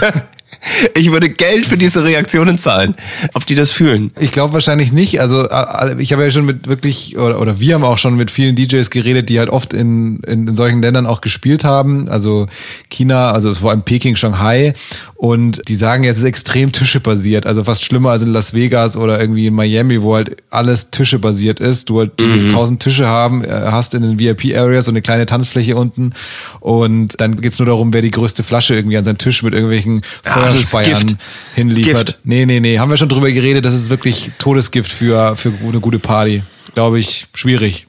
C: Ich würde Geld für diese Reaktionen zahlen, ob die das fühlen.
D: Ich glaube wahrscheinlich nicht. Also ich habe ja schon mit wirklich, oder, oder wir haben auch schon mit vielen D Js geredet, die halt oft in, in, in solchen Ländern auch gespielt haben. Also China, also vor allem Peking, Shanghai. Und die sagen, ja, es ist extrem tischebasiert. Also fast schlimmer als in Las Vegas oder irgendwie in Miami, wo halt alles tischebasiert ist. Du halt diese mhm. tausend Tische haben, hast in den V I P-Areas und eine kleine Tanzfläche unten. Und dann geht's nur darum, wer die größte Flasche irgendwie an seinen Tisch mit irgendwelchen
C: ja,
D: Feuerspeiern hinliefert. Nee, nee, nee. Haben wir schon drüber geredet. Das ist wirklich Todesgift für, für eine gute Party. Glaube ich, schwierig.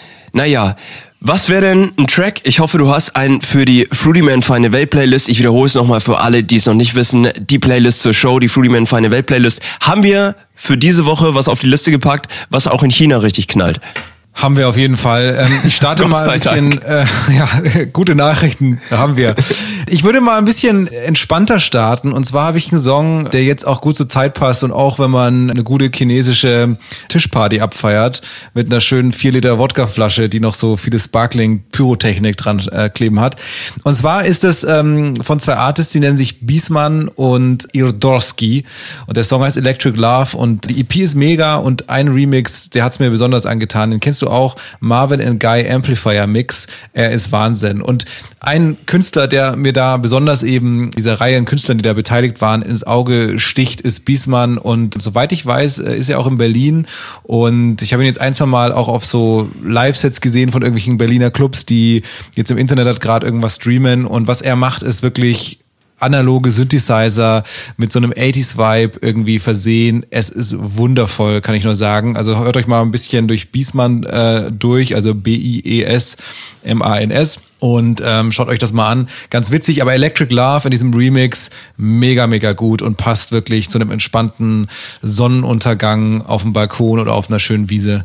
C: Naja, was wäre denn ein Track? Ich hoffe, du hast einen für die Fruity Man Feine Welt Playlist. Ich wiederhole es nochmal für alle, die es noch nicht wissen. Die Playlist zur Show, die Fruity Man Feine Welt Playlist, haben wir für diese Woche was auf die Liste gepackt, was auch in China richtig knallt.
D: Haben wir auf jeden Fall. Ähm, ich starte mal ein bisschen, äh, ja, gute Nachrichten haben wir. Ich würde mal ein bisschen entspannter starten, und zwar habe ich einen Song, der jetzt auch gut zur Zeit passt, und auch wenn man eine gute chinesische Tischparty abfeiert, mit einer schönen vier Liter Wodkaflasche, die noch so viele Sparkling-Pyrotechnik dran äh, kleben hat. Und zwar ist es ähm, von zwei Artists, die nennen sich Biesman und Irdorski, und der Song heißt Electric Love, und die E P ist mega, und ein Remix, der hat es mir besonders angetan, den kennst du auch, Marvin and Guy Amplifier Mix. Er ist Wahnsinn. Und ein Künstler, der mir da besonders eben dieser Reihe an Künstlern, die da beteiligt waren, ins Auge sticht, ist Biesman. Und soweit ich weiß, ist er auch in Berlin. Und ich habe ihn jetzt ein, zwei Mal auch auf so Live-Sets gesehen von irgendwelchen Berliner Clubs, die jetzt im Internet halt gerade irgendwas streamen. Und was er macht, ist wirklich analoge Synthesizer mit so einem achtziger-Vibe irgendwie versehen. Es ist wundervoll, kann ich nur sagen. Also hört euch mal ein bisschen durch Biesman äh, durch, also B I E S M A N S. Und ähm, schaut euch das mal an. Ganz witzig, aber Electric Love in diesem Remix mega, mega gut und passt wirklich zu einem entspannten Sonnenuntergang auf dem Balkon oder auf einer schönen Wiese.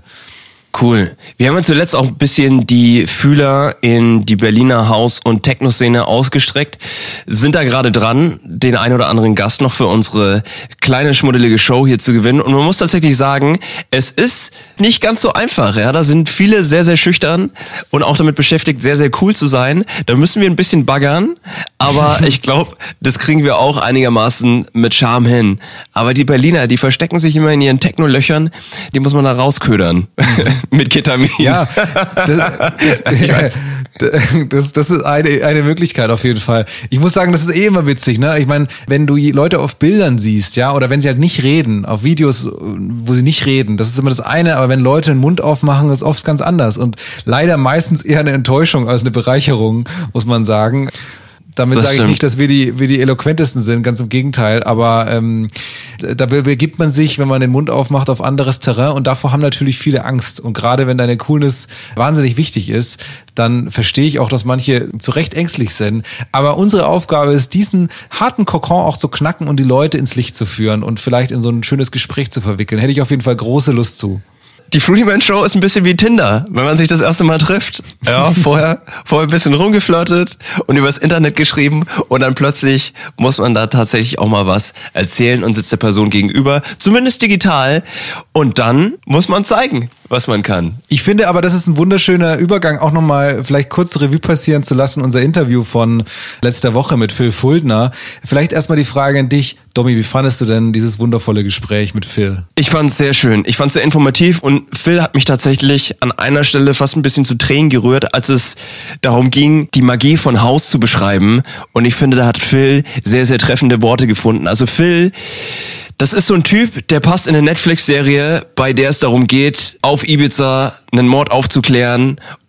C: Cool. Wir haben ja zuletzt auch ein bisschen die Fühler in die Berliner House- und Techno-Szene ausgestreckt, sind da gerade dran, den ein oder anderen Gast noch für unsere kleine schmuddelige Show hier zu gewinnen. Und man muss tatsächlich sagen, es ist nicht ganz so einfach. Ja, da sind viele sehr, sehr schüchtern und auch damit beschäftigt, sehr, sehr cool zu sein. Da müssen wir ein bisschen baggern, aber ich glaube, das kriegen wir auch einigermaßen mit Charme hin. Aber die Berliner, die verstecken sich immer in ihren Techno-Löchern, die muss man da rausködern. Mit Ketamin.
D: Ja, das, das, das, das ist eine, eine Möglichkeit auf jeden Fall. Ich muss sagen, das ist eh immer witzig, ne? Ich meine, wenn du Leute auf Bildern siehst, ja, oder wenn sie halt nicht reden, auf Videos, wo sie nicht reden, das ist immer das eine, aber wenn Leute den Mund aufmachen, ist oft ganz anders und leider meistens eher eine Enttäuschung als eine Bereicherung, muss man sagen. Damit sage ich nicht, dass wir die, wir die eloquentesten sind, ganz im Gegenteil, aber ähm, da begibt man sich, wenn man den Mund aufmacht, auf anderes Terrain und davor haben natürlich viele Angst. Und gerade wenn deine Coolness wahnsinnig wichtig ist, dann verstehe ich auch, dass manche zu Recht ängstlich sind. Aber unsere Aufgabe ist, diesen harten Kokon auch zu knacken und die Leute ins Licht zu führen und vielleicht in so ein schönes Gespräch zu verwickeln. Hätte ich auf jeden Fall große Lust zu.
C: Die Fruity Man Show ist ein bisschen wie Tinder, wenn man sich das erste Mal trifft. Ja, vorher, vorher ein bisschen rumgeflirtet und übers Internet geschrieben und dann plötzlich muss man da tatsächlich auch mal was erzählen und sitzt der Person gegenüber, zumindest digital, und dann muss man zeigen, was man kann.
D: Ich finde aber, das ist ein wunderschöner Übergang, auch nochmal vielleicht kurz Revue passieren zu lassen, unser Interview von letzter Woche mit Phil Fuldner. Vielleicht erstmal die Frage an dich, Domi, wie fandest du denn dieses wundervolle Gespräch mit Phil?
C: Ich fand es sehr schön. Ich fand es sehr informativ und Phil hat mich tatsächlich an einer Stelle fast ein bisschen zu Tränen gerührt, als es darum ging, die Magie von House zu beschreiben. Und ich finde, da hat Phil sehr, sehr treffende Worte gefunden. Also Phil, das ist so ein Typ, der passt in eine Netflix-Serie, bei der es darum geht, auf Ibiza einen Mord aufzuklären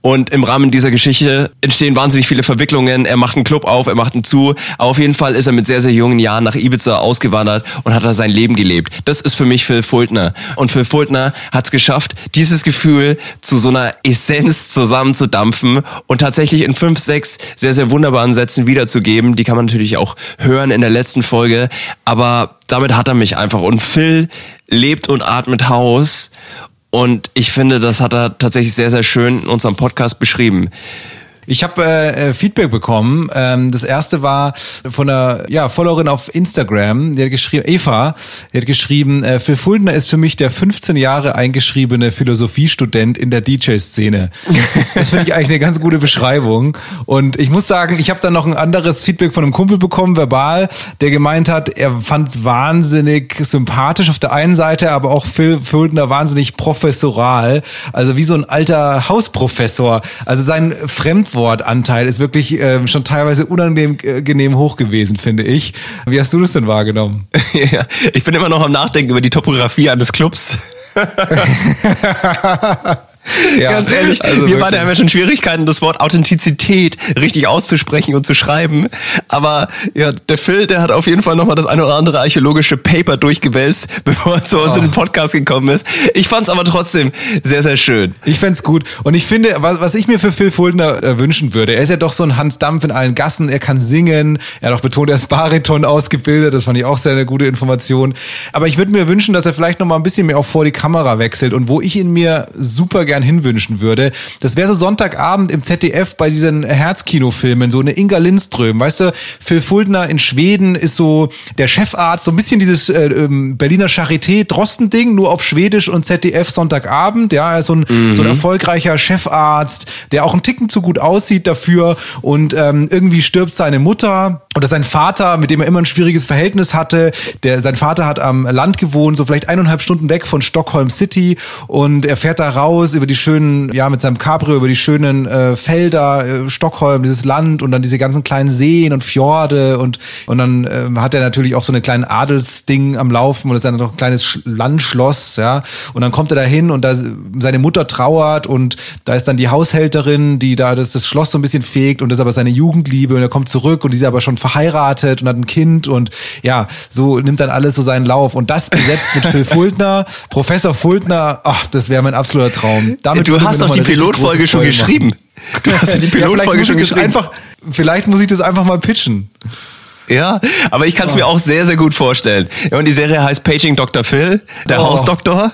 C: Und im Rahmen dieser Geschichte entstehen wahnsinnig viele Verwicklungen. Er macht einen Club auf, er macht einen zu. Aber auf jeden Fall ist er mit sehr, sehr jungen Jahren nach Ibiza ausgewandert und hat da sein Leben gelebt. Das ist für mich Phil Fultner. Und Phil Fultner hat es geschafft, dieses Gefühl zu so einer Essenz zusammenzudampfen und tatsächlich in fünf, sechs sehr, sehr wunderbaren Sätzen wiederzugeben. Die kann man natürlich auch hören in der letzten Folge. Aber damit hat er mich einfach. Und Phil lebt und atmet Haus. Und ich finde, das hat er tatsächlich sehr, sehr schön in unserem Podcast beschrieben.
D: Ich habe äh, Feedback bekommen. Ähm, das erste war von einer ja, Followerin auf Instagram, die hat geschrieben, Eva, die hat geschrieben, äh, Phil Fultner ist für mich der fünfzehn Jahre eingeschriebene Philosophiestudent in der D J-Szene. Das finde ich eigentlich eine ganz gute Beschreibung. Und ich muss sagen, ich habe dann noch ein anderes Feedback von einem Kumpel bekommen, verbal, der gemeint hat, er fand es wahnsinnig sympathisch auf der einen Seite, aber auch Phil Fultner wahnsinnig professoral. Also wie so ein alter Hausprofessor. Also sein Fremdwort Wortanteil ist wirklich äh, schon teilweise unangenehm hoch gewesen, finde ich. Wie hast du das denn wahrgenommen?
C: Ja, ich bin immer noch am Nachdenken über die Topografie eines Clubs. Ja, ganz ehrlich, also wir beide haben ja schon Schwierigkeiten, das Wort Authentizität richtig auszusprechen und zu schreiben. Aber ja, der Phil, der hat auf jeden Fall nochmal das eine oder andere archäologische Paper durchgewälzt, bevor er zu uns oh. in den Podcast gekommen ist. Ich fand's aber trotzdem sehr, sehr schön.
D: Ich fänd's gut. Und ich finde, was, was ich mir für Phil Fultner äh, wünschen würde, er ist ja doch so ein Hans Dampf in allen Gassen, er kann singen, er hat auch betont, er ist Bariton ausgebildet, das fand ich auch sehr eine gute Information. Aber ich würde mir wünschen, dass er vielleicht nochmal ein bisschen mehr auch vor die Kamera wechselt und wo ich ihn mir super gerne hinwünschen würde. Das wäre so Sonntagabend im Z D F bei diesen Herzkinofilmen, so eine Inga Lindström, weißt du, Phil Fultner in Schweden ist so der Chefarzt, so ein bisschen dieses äh, Berliner Charité-Drosten-Ding, nur auf Schwedisch und Z D F Sonntagabend, ja, er ist so ein, mhm. so ein erfolgreicher Chefarzt, der auch einen Ticken zu gut aussieht dafür und ähm, irgendwie stirbt seine Mutter oder sein Vater, mit dem er immer ein schwieriges Verhältnis hatte, der, sein Vater hat am Land gewohnt, so vielleicht eineinhalb Stunden weg von Stockholm City und er fährt da raus über die schönen, ja, mit seinem Cabrio über die schönen äh, Felder, äh, Stockholm, dieses Land und dann diese ganzen kleinen Seen und Fjorde und und dann äh, hat er natürlich auch so eine kleine Adelsding am Laufen und das ist dann noch ein kleines Sch- Landschloss, ja, und dann kommt er da hin und da seine Mutter trauert und da ist dann die Haushälterin, die da das, das Schloss so ein bisschen fegt und das ist aber seine Jugendliebe und er kommt zurück und die ist aber schon verheiratet und hat ein Kind und ja, so nimmt dann alles so seinen Lauf und das besetzt mit Phil Fultner, Professor Fultner, ach, das wäre mein absoluter Traum.
C: Damit du hast doch die Pilotfolge schon geschrieben. Du hast ja die Pilotfolge ja, schon geschrieben.
D: Einfach, vielleicht muss ich das einfach mal pitchen.
C: Ja, aber ich kann es oh. mir auch sehr, sehr gut vorstellen. Ja, und die Serie heißt Paging Doktor Phil, der oh. Hausdoktor.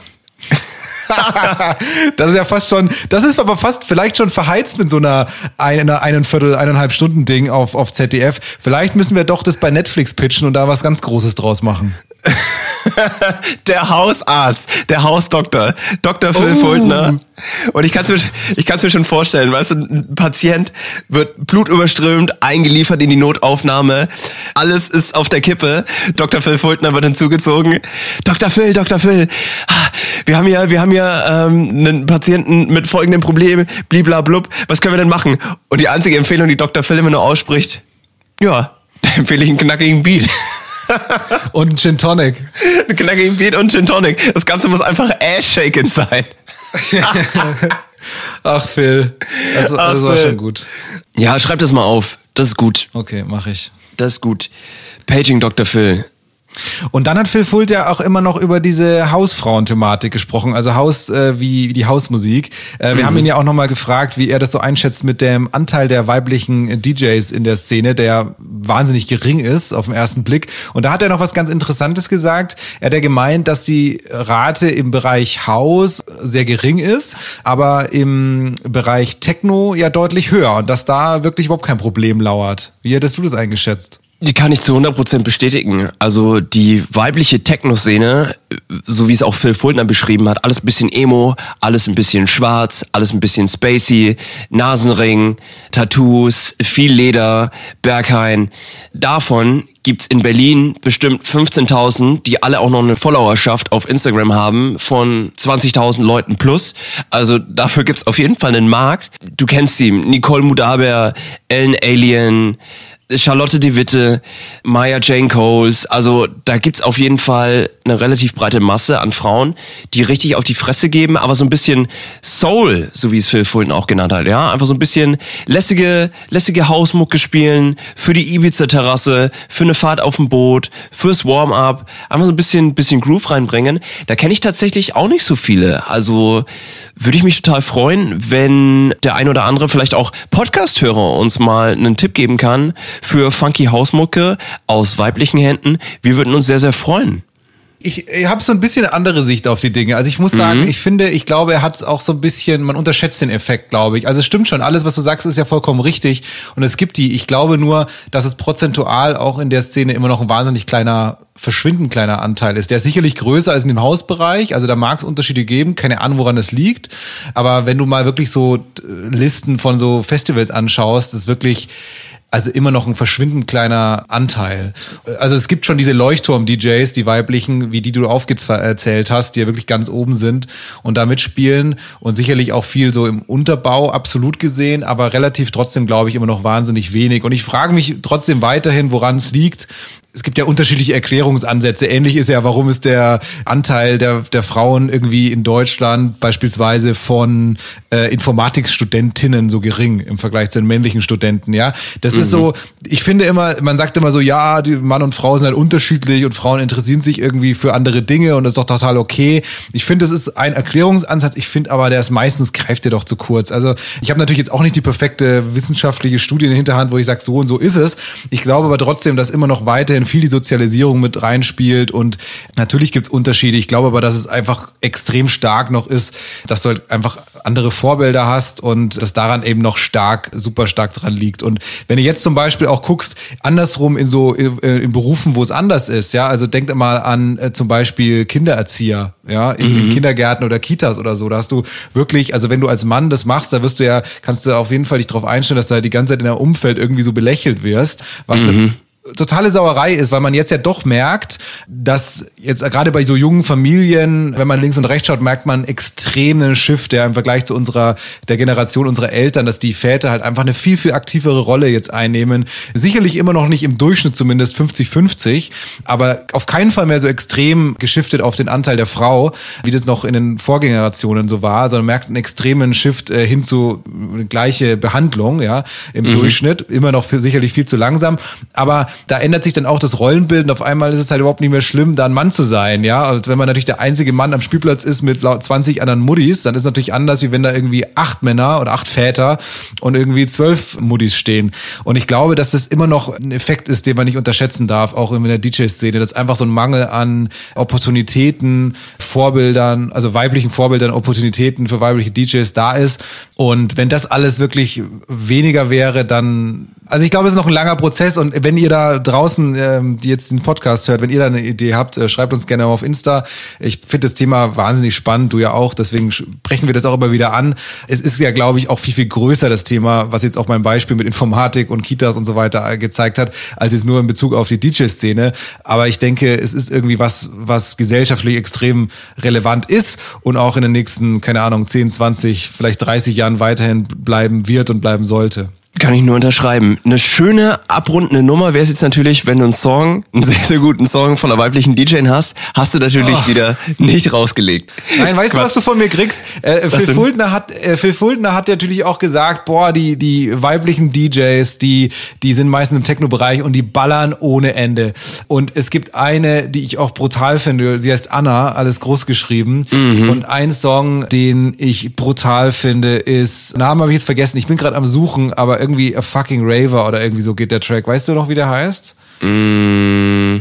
D: Das ist ja fast schon, das ist aber fast vielleicht schon verheizt mit so einer eine, einen Viertel, eineinhalb Stunden Ding auf, auf Z D F. Vielleicht müssen wir doch das bei Netflix pitchen und da was ganz Großes draus machen.
C: Der Hausarzt, der Hausdoktor, Doktor Phil oh. Fultner. Und ich kann es mir, ich kann's mir schon vorstellen, weißt du, ein Patient wird blutüberströmt, eingeliefert in die Notaufnahme, alles ist auf der Kippe, Doktor Phil Fultner wird hinzugezogen. Doktor Phil, Doktor Phil, wir haben ja, wir haben ja ähm, einen Patienten mit folgendem Problem, bliblablub, was können wir denn machen? Und die einzige Empfehlung, die Doktor Phil immer nur ausspricht, ja, da empfehle ich einen knackigen Beat.
D: Und ein Gin Tonic.
C: Ein knackigen Beat und Gin Tonic. Das Ganze muss einfach ass-shaken sein.
D: Ach, Phil. Also, Ach, das war Phil. Schon gut.
C: Ja, schreib das mal auf. Das ist gut.
D: Okay, mach ich.
C: Das ist gut. Paging Doktor Phil.
D: Und dann hat Phil Fultner ja auch immer noch über diese Hausfrauen-Thematik gesprochen, also Haus äh, wie, wie die Hausmusik. Äh, wir mhm. haben ihn ja auch nochmal gefragt, wie er das so einschätzt mit dem Anteil der weiblichen D Js in der Szene, der wahnsinnig gering ist auf den ersten Blick. Und da hat er noch was ganz Interessantes gesagt. Er hat ja gemeint, dass die Rate im Bereich Haus sehr gering ist, aber im Bereich Techno ja deutlich höher und dass da wirklich überhaupt kein Problem lauert. Wie hättest du das eingeschätzt?
C: Die kann ich zu hundert Prozent bestätigen. Also die weibliche Techno-Szene, so wie es auch Phil Fultner beschrieben hat, alles ein bisschen Emo, alles ein bisschen schwarz, alles ein bisschen spacey, Nasenring, Tattoos, viel Leder, Berghain. Davon gibt's in Berlin bestimmt fünfzehntausend, die alle auch noch eine Followerschaft auf Instagram haben von zwanzigtausend Leuten plus. Also dafür gibt's auf jeden Fall einen Markt. Du kennst sie, Nicole Mudaber, Ellen Alien, Charlotte de Witte, Maya Jane Coles, also da gibt's auf jeden Fall eine relativ breite Masse an Frauen, die richtig auf die Fresse geben, aber so ein bisschen Soul, so wie es Phil vorhin auch genannt hat, ja, einfach so ein bisschen lässige, lässige Hausmucke spielen, für die Ibiza-Terrasse, für eine Fahrt auf dem Boot, fürs Warm-up, einfach so ein bisschen, bisschen Groove reinbringen. Da kenne ich tatsächlich auch nicht so viele, also würde ich mich total freuen, wenn der ein oder andere vielleicht auch Podcast-Hörer uns mal einen Tipp geben kann für funky Hausmucke aus weiblichen Händen. Wir würden uns sehr, sehr freuen.
D: Ich, ich habe so ein bisschen eine andere Sicht auf die Dinge. Also ich muss sagen, mhm. ich finde, ich glaube, er hat auch so ein bisschen, man unterschätzt den Effekt, glaube ich. Also es stimmt schon, alles, was du sagst, ist ja vollkommen richtig. Und es gibt die. Ich glaube nur, dass es prozentual auch in der Szene immer noch ein wahnsinnig kleiner, verschwindend kleiner Anteil ist. Der ist sicherlich größer als in dem Hausbereich. Also da mag es Unterschiede geben. Keine Ahnung, woran das liegt. Aber wenn du mal wirklich so Listen von so Festivals anschaust, ist wirklich... Also immer noch ein verschwindend kleiner Anteil. Also es gibt schon diese Leuchtturm-D Js, die weiblichen, wie die du aufgezählt hast, die ja wirklich ganz oben sind und da mitspielen und sicherlich auch viel so im Unterbau absolut gesehen, aber relativ trotzdem, glaube ich, immer noch wahnsinnig wenig. Und ich frage mich trotzdem weiterhin, woran es liegt. Es gibt ja unterschiedliche Erklärungsansätze. Ähnlich ist ja, warum ist der Anteil der, der Frauen irgendwie in Deutschland beispielsweise von äh, Informatikstudentinnen so gering im Vergleich zu den männlichen Studenten, ja. Das mhm. ist so, ich finde immer, man sagt immer so, ja, die Mann und Frau sind halt unterschiedlich und Frauen interessieren sich irgendwie für andere Dinge und das ist doch total okay. Ich finde, das ist ein Erklärungsansatz. Ich finde aber, der ist meistens, greift der doch zu kurz. Also ich habe natürlich jetzt auch nicht die perfekte wissenschaftliche Studie in der Hinterhand, wo ich sage, so und so ist es. Ich glaube aber trotzdem, dass immer noch weiterhin viel die Sozialisierung mit reinspielt und natürlich gibt's Unterschiede. Ich glaube aber, dass es einfach extrem stark noch ist, dass du halt einfach andere Vorbilder hast und das daran eben noch stark, super stark dran liegt. Und wenn du jetzt zum Beispiel auch guckst, andersrum in so in, in Berufen, wo es anders ist, ja, also denk mal an äh, zum Beispiel Kindererzieher, ja, in, mhm. in Kindergärten oder Kitas oder so, da hast du wirklich, also wenn du als Mann das machst, da wirst du ja, kannst du auf jeden Fall dich darauf einstellen, dass du halt die ganze Zeit in deinem Umfeld irgendwie so belächelt wirst, was mhm. eine totale Sauerei ist, weil man jetzt ja doch merkt, dass jetzt gerade bei so jungen Familien, wenn man links und rechts schaut, merkt man extrem einen Shift, der im Vergleich zu unserer, der Generation unserer Eltern, dass die Väter halt einfach eine viel, viel aktivere Rolle jetzt einnehmen. Sicherlich immer noch nicht im Durchschnitt zumindest fünfzig fünfzig, aber auf keinen Fall mehr so extrem geschiftet auf den Anteil der Frau, wie das noch in den Vorgenerationen so war, sondern merkt einen extremen Shift äh, hin zu gleiche Behandlung, ja, im mhm. Durchschnitt. Immer noch für, sicherlich viel zu langsam, aber da ändert sich dann auch das Rollenbild und auf einmal ist es halt überhaupt nicht mehr schlimm, da ein Mann zu sein, ja. Als wenn man natürlich der einzige Mann am Spielplatz ist mit zwanzig anderen Muddis, dann ist es natürlich anders, wie wenn da irgendwie acht Männer oder acht Väter und irgendwie zwölf Muddis stehen. Und ich glaube, dass das immer noch ein Effekt ist, den man nicht unterschätzen darf, auch in der D J-Szene, dass einfach so ein Mangel an Opportunitäten, Vorbildern, also weiblichen Vorbildern, Opportunitäten für weibliche D Js da ist. Und wenn das alles wirklich weniger wäre, dann, also ich glaube, es ist noch ein langer Prozess und wenn ihr da draußen, ähm, die jetzt den Podcast hört, wenn ihr da eine Idee habt, äh, schreibt uns gerne mal auf Insta. Ich finde das Thema wahnsinnig spannend, du ja auch, deswegen sprechen wir das auch immer wieder an. Es ist ja, glaube ich, auch viel, viel größer, das Thema, was jetzt auch mein Beispiel mit Informatik und Kitas und so weiter gezeigt hat, als jetzt nur in Bezug auf die D J-Szene. Aber ich denke, es ist irgendwie was, was gesellschaftlich extrem relevant ist und auch in den nächsten, keine Ahnung, zehn, zwanzig, vielleicht dreißig Jahren weiterhin bleiben wird und bleiben sollte.
C: Kann ich nur unterschreiben. Eine schöne, abrundende Nummer wäre es jetzt natürlich, wenn du einen Song, einen sehr, sehr guten Song von einer weiblichen D J hast, hast du natürlich oh. wieder nicht rausgelegt.
D: Nein, weißt Quatsch. du, was du von mir kriegst? Äh, Phil Fuldner hat, äh, Phil Fuldner hat natürlich auch gesagt, boah, die, die weiblichen D Js, die, die sind meistens im Techno-Bereich und die ballern ohne Ende. Und es gibt eine, die ich auch brutal finde, sie heißt Anna, alles groß geschrieben. Mhm. Und ein Song, den ich brutal finde, ist, Namen habe ich jetzt vergessen, ich bin gerade am Suchen, aber irgendwie A Fucking Raver oder irgendwie so geht der Track. Weißt du noch, wie der heißt?
C: Mm.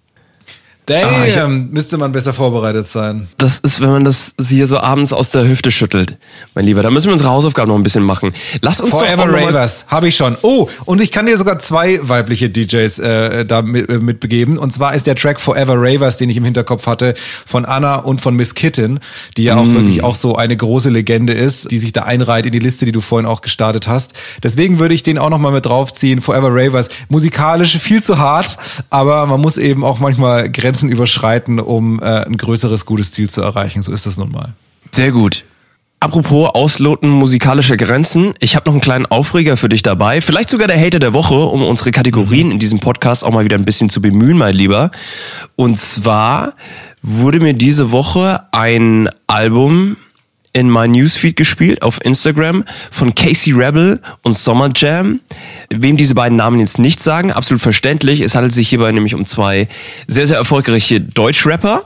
D: Damn, ah, ich hab, müsste man besser vorbereitet sein.
C: Das ist, wenn man das hier so abends aus der Hüfte schüttelt, mein Lieber. Da müssen wir unsere Hausaufgaben noch ein bisschen machen. Lass uns
D: Forever
C: doch
D: Ravers, habe ich schon. Oh, und ich kann dir sogar zwei weibliche D Js äh, da mit, äh, mitbegeben. Und zwar ist der Track Forever Ravers, den ich im Hinterkopf hatte, von Anna und von Miss Kitten, die ja auch mm. wirklich auch so eine große Legende ist, die sich da einreiht in die Liste, die du vorhin auch gestartet hast. Deswegen würde ich den auch nochmal mit draufziehen. Forever Ravers, musikalisch viel zu hart, aber man muss eben auch manchmal Grenzen überschreiten, um äh, ein größeres, gutes Ziel zu erreichen. So ist das nun mal.
C: Sehr gut. Apropos Ausloten musikalischer Grenzen, ich habe noch einen kleinen Aufreger für dich dabei. Vielleicht sogar der Hater der Woche, um unsere Kategorien in diesem Podcast auch mal wieder ein bisschen zu bemühen, mein Lieber. Und zwar wurde mir diese Woche ein Album in mein Newsfeed gespielt auf Instagram von Casey Rebel und Summer Jam. Wem diese beiden Namen jetzt nicht sagen, absolut verständlich. Es handelt sich hierbei nämlich um zwei sehr, sehr erfolgreiche Deutschrapper.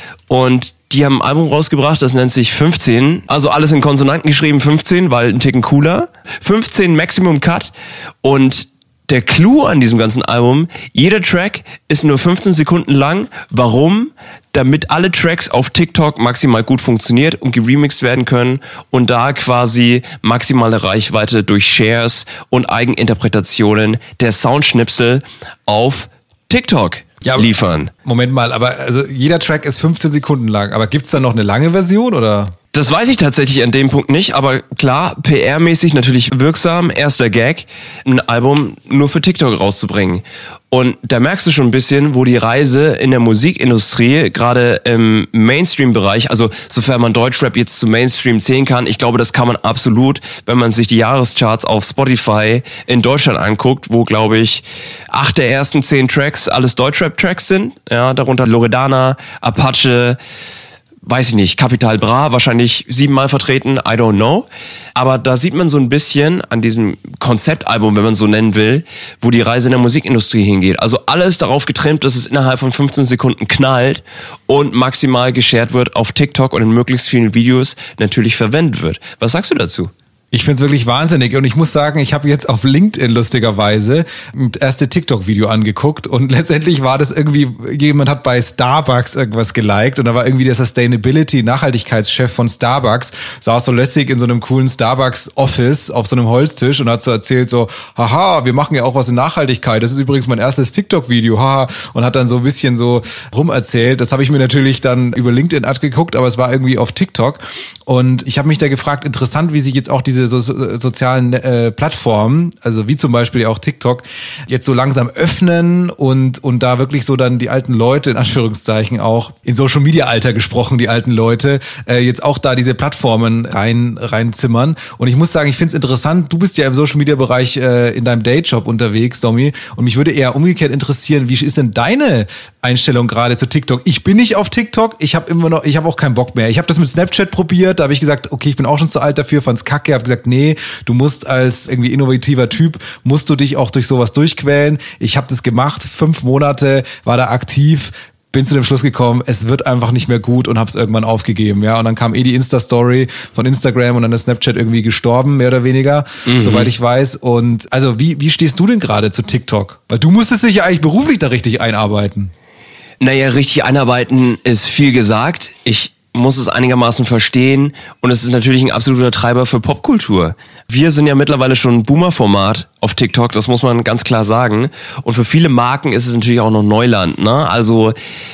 C: Und die haben ein Album rausgebracht, das nennt sich fünfzehn. Also alles in Konsonanten geschrieben, fünfzehn, weil ein Ticken cooler. fünfzehn Maximum Cut. Und der Clou an diesem ganzen Album, jeder Track ist nur fünfzehn Sekunden lang. Warum? Damit alle Tracks auf TikTok maximal gut funktioniert und geremixed werden können und da quasi maximale Reichweite durch Shares und Eigeninterpretationen der Soundschnipsel auf TikTok ja, liefern.
D: Moment mal, aber also jeder Track ist fünfzehn Sekunden lang, aber gibt's da noch eine lange Version oder?
C: Das weiß ich tatsächlich an dem Punkt nicht, aber klar, P R-mäßig natürlich wirksam, erster Gag, ein Album nur für TikTok rauszubringen. Und da merkst du schon ein bisschen, wo die Reise in der Musikindustrie, gerade im Mainstream-Bereich, also sofern man Deutschrap jetzt zu Mainstream zählen kann, ich glaube, das kann man absolut, wenn man sich die Jahrescharts auf Spotify in Deutschland anguckt, wo, glaube ich, acht der ersten zehn Tracks alles Deutschrap-Tracks sind, ja, darunter Loredana, Apache, weiß ich nicht, Capital Bra, wahrscheinlich siebenmal vertreten, I don't know. Aber da sieht man so ein bisschen an diesem Konzeptalbum, wenn man so nennen will, wo die Reise in der Musikindustrie hingeht. Also alles darauf getrimmt, dass es innerhalb von fünfzehn Sekunden knallt und maximal geshared wird auf TikTok und in möglichst vielen Videos natürlich verwendet wird. Was sagst du dazu?
D: Ich find's wirklich wahnsinnig und ich muss sagen, ich habe jetzt auf LinkedIn lustigerweise das erste TikTok-Video angeguckt und letztendlich war das irgendwie, jemand hat bei Starbucks irgendwas geliked und da war irgendwie der Sustainability-Nachhaltigkeitschef von Starbucks, saß so lässig in so einem coolen Starbucks-Office auf so einem Holztisch und hat so erzählt so, haha, wir machen ja auch was in Nachhaltigkeit, das ist übrigens mein erstes TikTok-Video, haha, und hat dann so ein bisschen so rumerzählt. Das habe ich mir natürlich dann über LinkedIn angeguckt, aber es war irgendwie auf TikTok und ich habe mich da gefragt, interessant, wie sich jetzt auch diese so, so, sozialen äh, Plattformen, also wie zum Beispiel auch TikTok, jetzt so langsam öffnen und und da wirklich so dann die alten Leute, in Anführungszeichen auch, in Social-Media-Alter gesprochen, die alten Leute, äh, jetzt auch da diese Plattformen rein reinzimmern. Und ich muss sagen, ich finde es interessant, du bist ja im Social-Media-Bereich äh, in deinem Dayjob unterwegs, Domi, und mich würde eher umgekehrt interessieren, wie ist denn deine Einstellung gerade zu TikTok? Ich bin nicht auf TikTok, ich habe immer noch, ich habe auch keinen Bock mehr. Ich habe das mit Snapchat probiert, da habe ich gesagt, okay, ich bin auch schon zu alt dafür, fand's kacke, habe gesagt, nee, du musst als irgendwie innovativer Typ, musst du dich auch durch sowas durchquälen. Ich habe das gemacht, fünf Monate, war da aktiv, bin zu dem Schluss gekommen, es wird einfach nicht mehr gut und habe es irgendwann aufgegeben, ja. Und dann kam eh die Insta-Story von Instagram und dann ist Snapchat irgendwie gestorben, mehr oder weniger, mhm. soweit ich weiß. Und also wie wie stehst du denn gerade zu TikTok? Weil du musstest dich ja eigentlich beruflich da richtig einarbeiten.
C: Naja, richtig einarbeiten ist viel gesagt. Ich muss es einigermaßen verstehen und es ist natürlich ein absoluter Treiber für Popkultur. Wir sind ja mittlerweile schon ein Boomer-Format auf TikTok, das muss man ganz klar sagen. Und für viele Marken ist es natürlich auch noch Neuland, ne? Also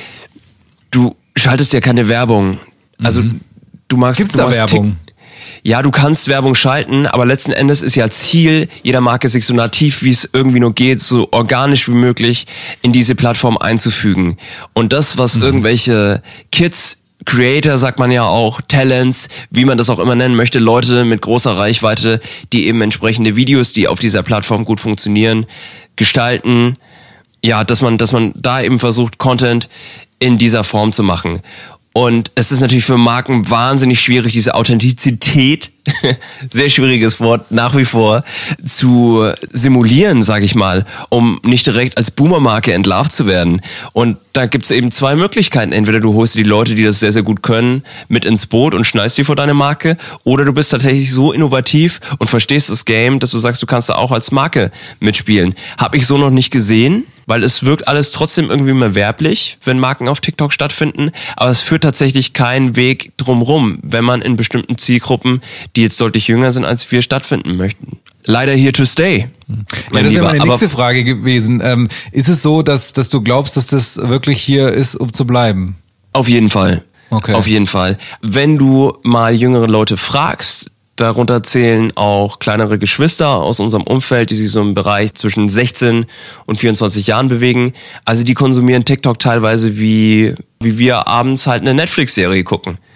C: du schaltest ja keine Werbung. Also
D: mhm.
C: du magst...
D: Gibt's
C: du
D: da Werbung?
C: Tik- Ja, du kannst Werbung schalten, aber letzten Endes ist ja Ziel jeder Marke, sich so nativ wie es irgendwie nur geht, so organisch wie möglich in diese Plattform einzufügen. Und das, was mhm. irgendwelche Kids, Creator sagt man ja auch, Talents, wie man das auch immer nennen möchte, Leute mit großer Reichweite, die eben entsprechende Videos, die auf dieser Plattform gut funktionieren, gestalten. Ja, dass man, dass man da eben versucht, Content in dieser Form zu machen. Und es ist natürlich für Marken wahnsinnig schwierig, diese Authentizität, sehr schwieriges Wort, nach wie vor zu simulieren, sage ich mal, um nicht direkt als Boomer-Marke entlarvt zu werden. Und da gibt's eben zwei Möglichkeiten. Entweder du holst dir die Leute, die das sehr, sehr gut können, mit ins Boot und schneidest sie vor deine Marke. Oder du bist tatsächlich so innovativ und verstehst das Game, dass du sagst, du kannst da auch als Marke mitspielen. Habe ich so noch nicht gesehen, weil es wirkt alles trotzdem irgendwie mehr werblich, wenn Marken auf TikTok stattfinden. Aber es führt tatsächlich keinen Weg drumrum, wenn man in bestimmten Zielgruppen, die jetzt deutlich jünger sind als wir, stattfinden möchten. Leider here to stay.
D: Ja, das wäre meine nächste Frage gewesen. Ähm, ist es so, dass, dass du glaubst, dass das wirklich hier ist, um zu bleiben?
C: Auf jeden Fall. Okay. Auf jeden Fall. Wenn du mal jüngere Leute fragst, darunter zählen auch kleinere Geschwister aus unserem Umfeld, die sich so im Bereich zwischen sechzehn und vierundzwanzig Jahren bewegen. Also die konsumieren TikTok teilweise wie, wie wir abends halt eine Netflix-Serie gucken.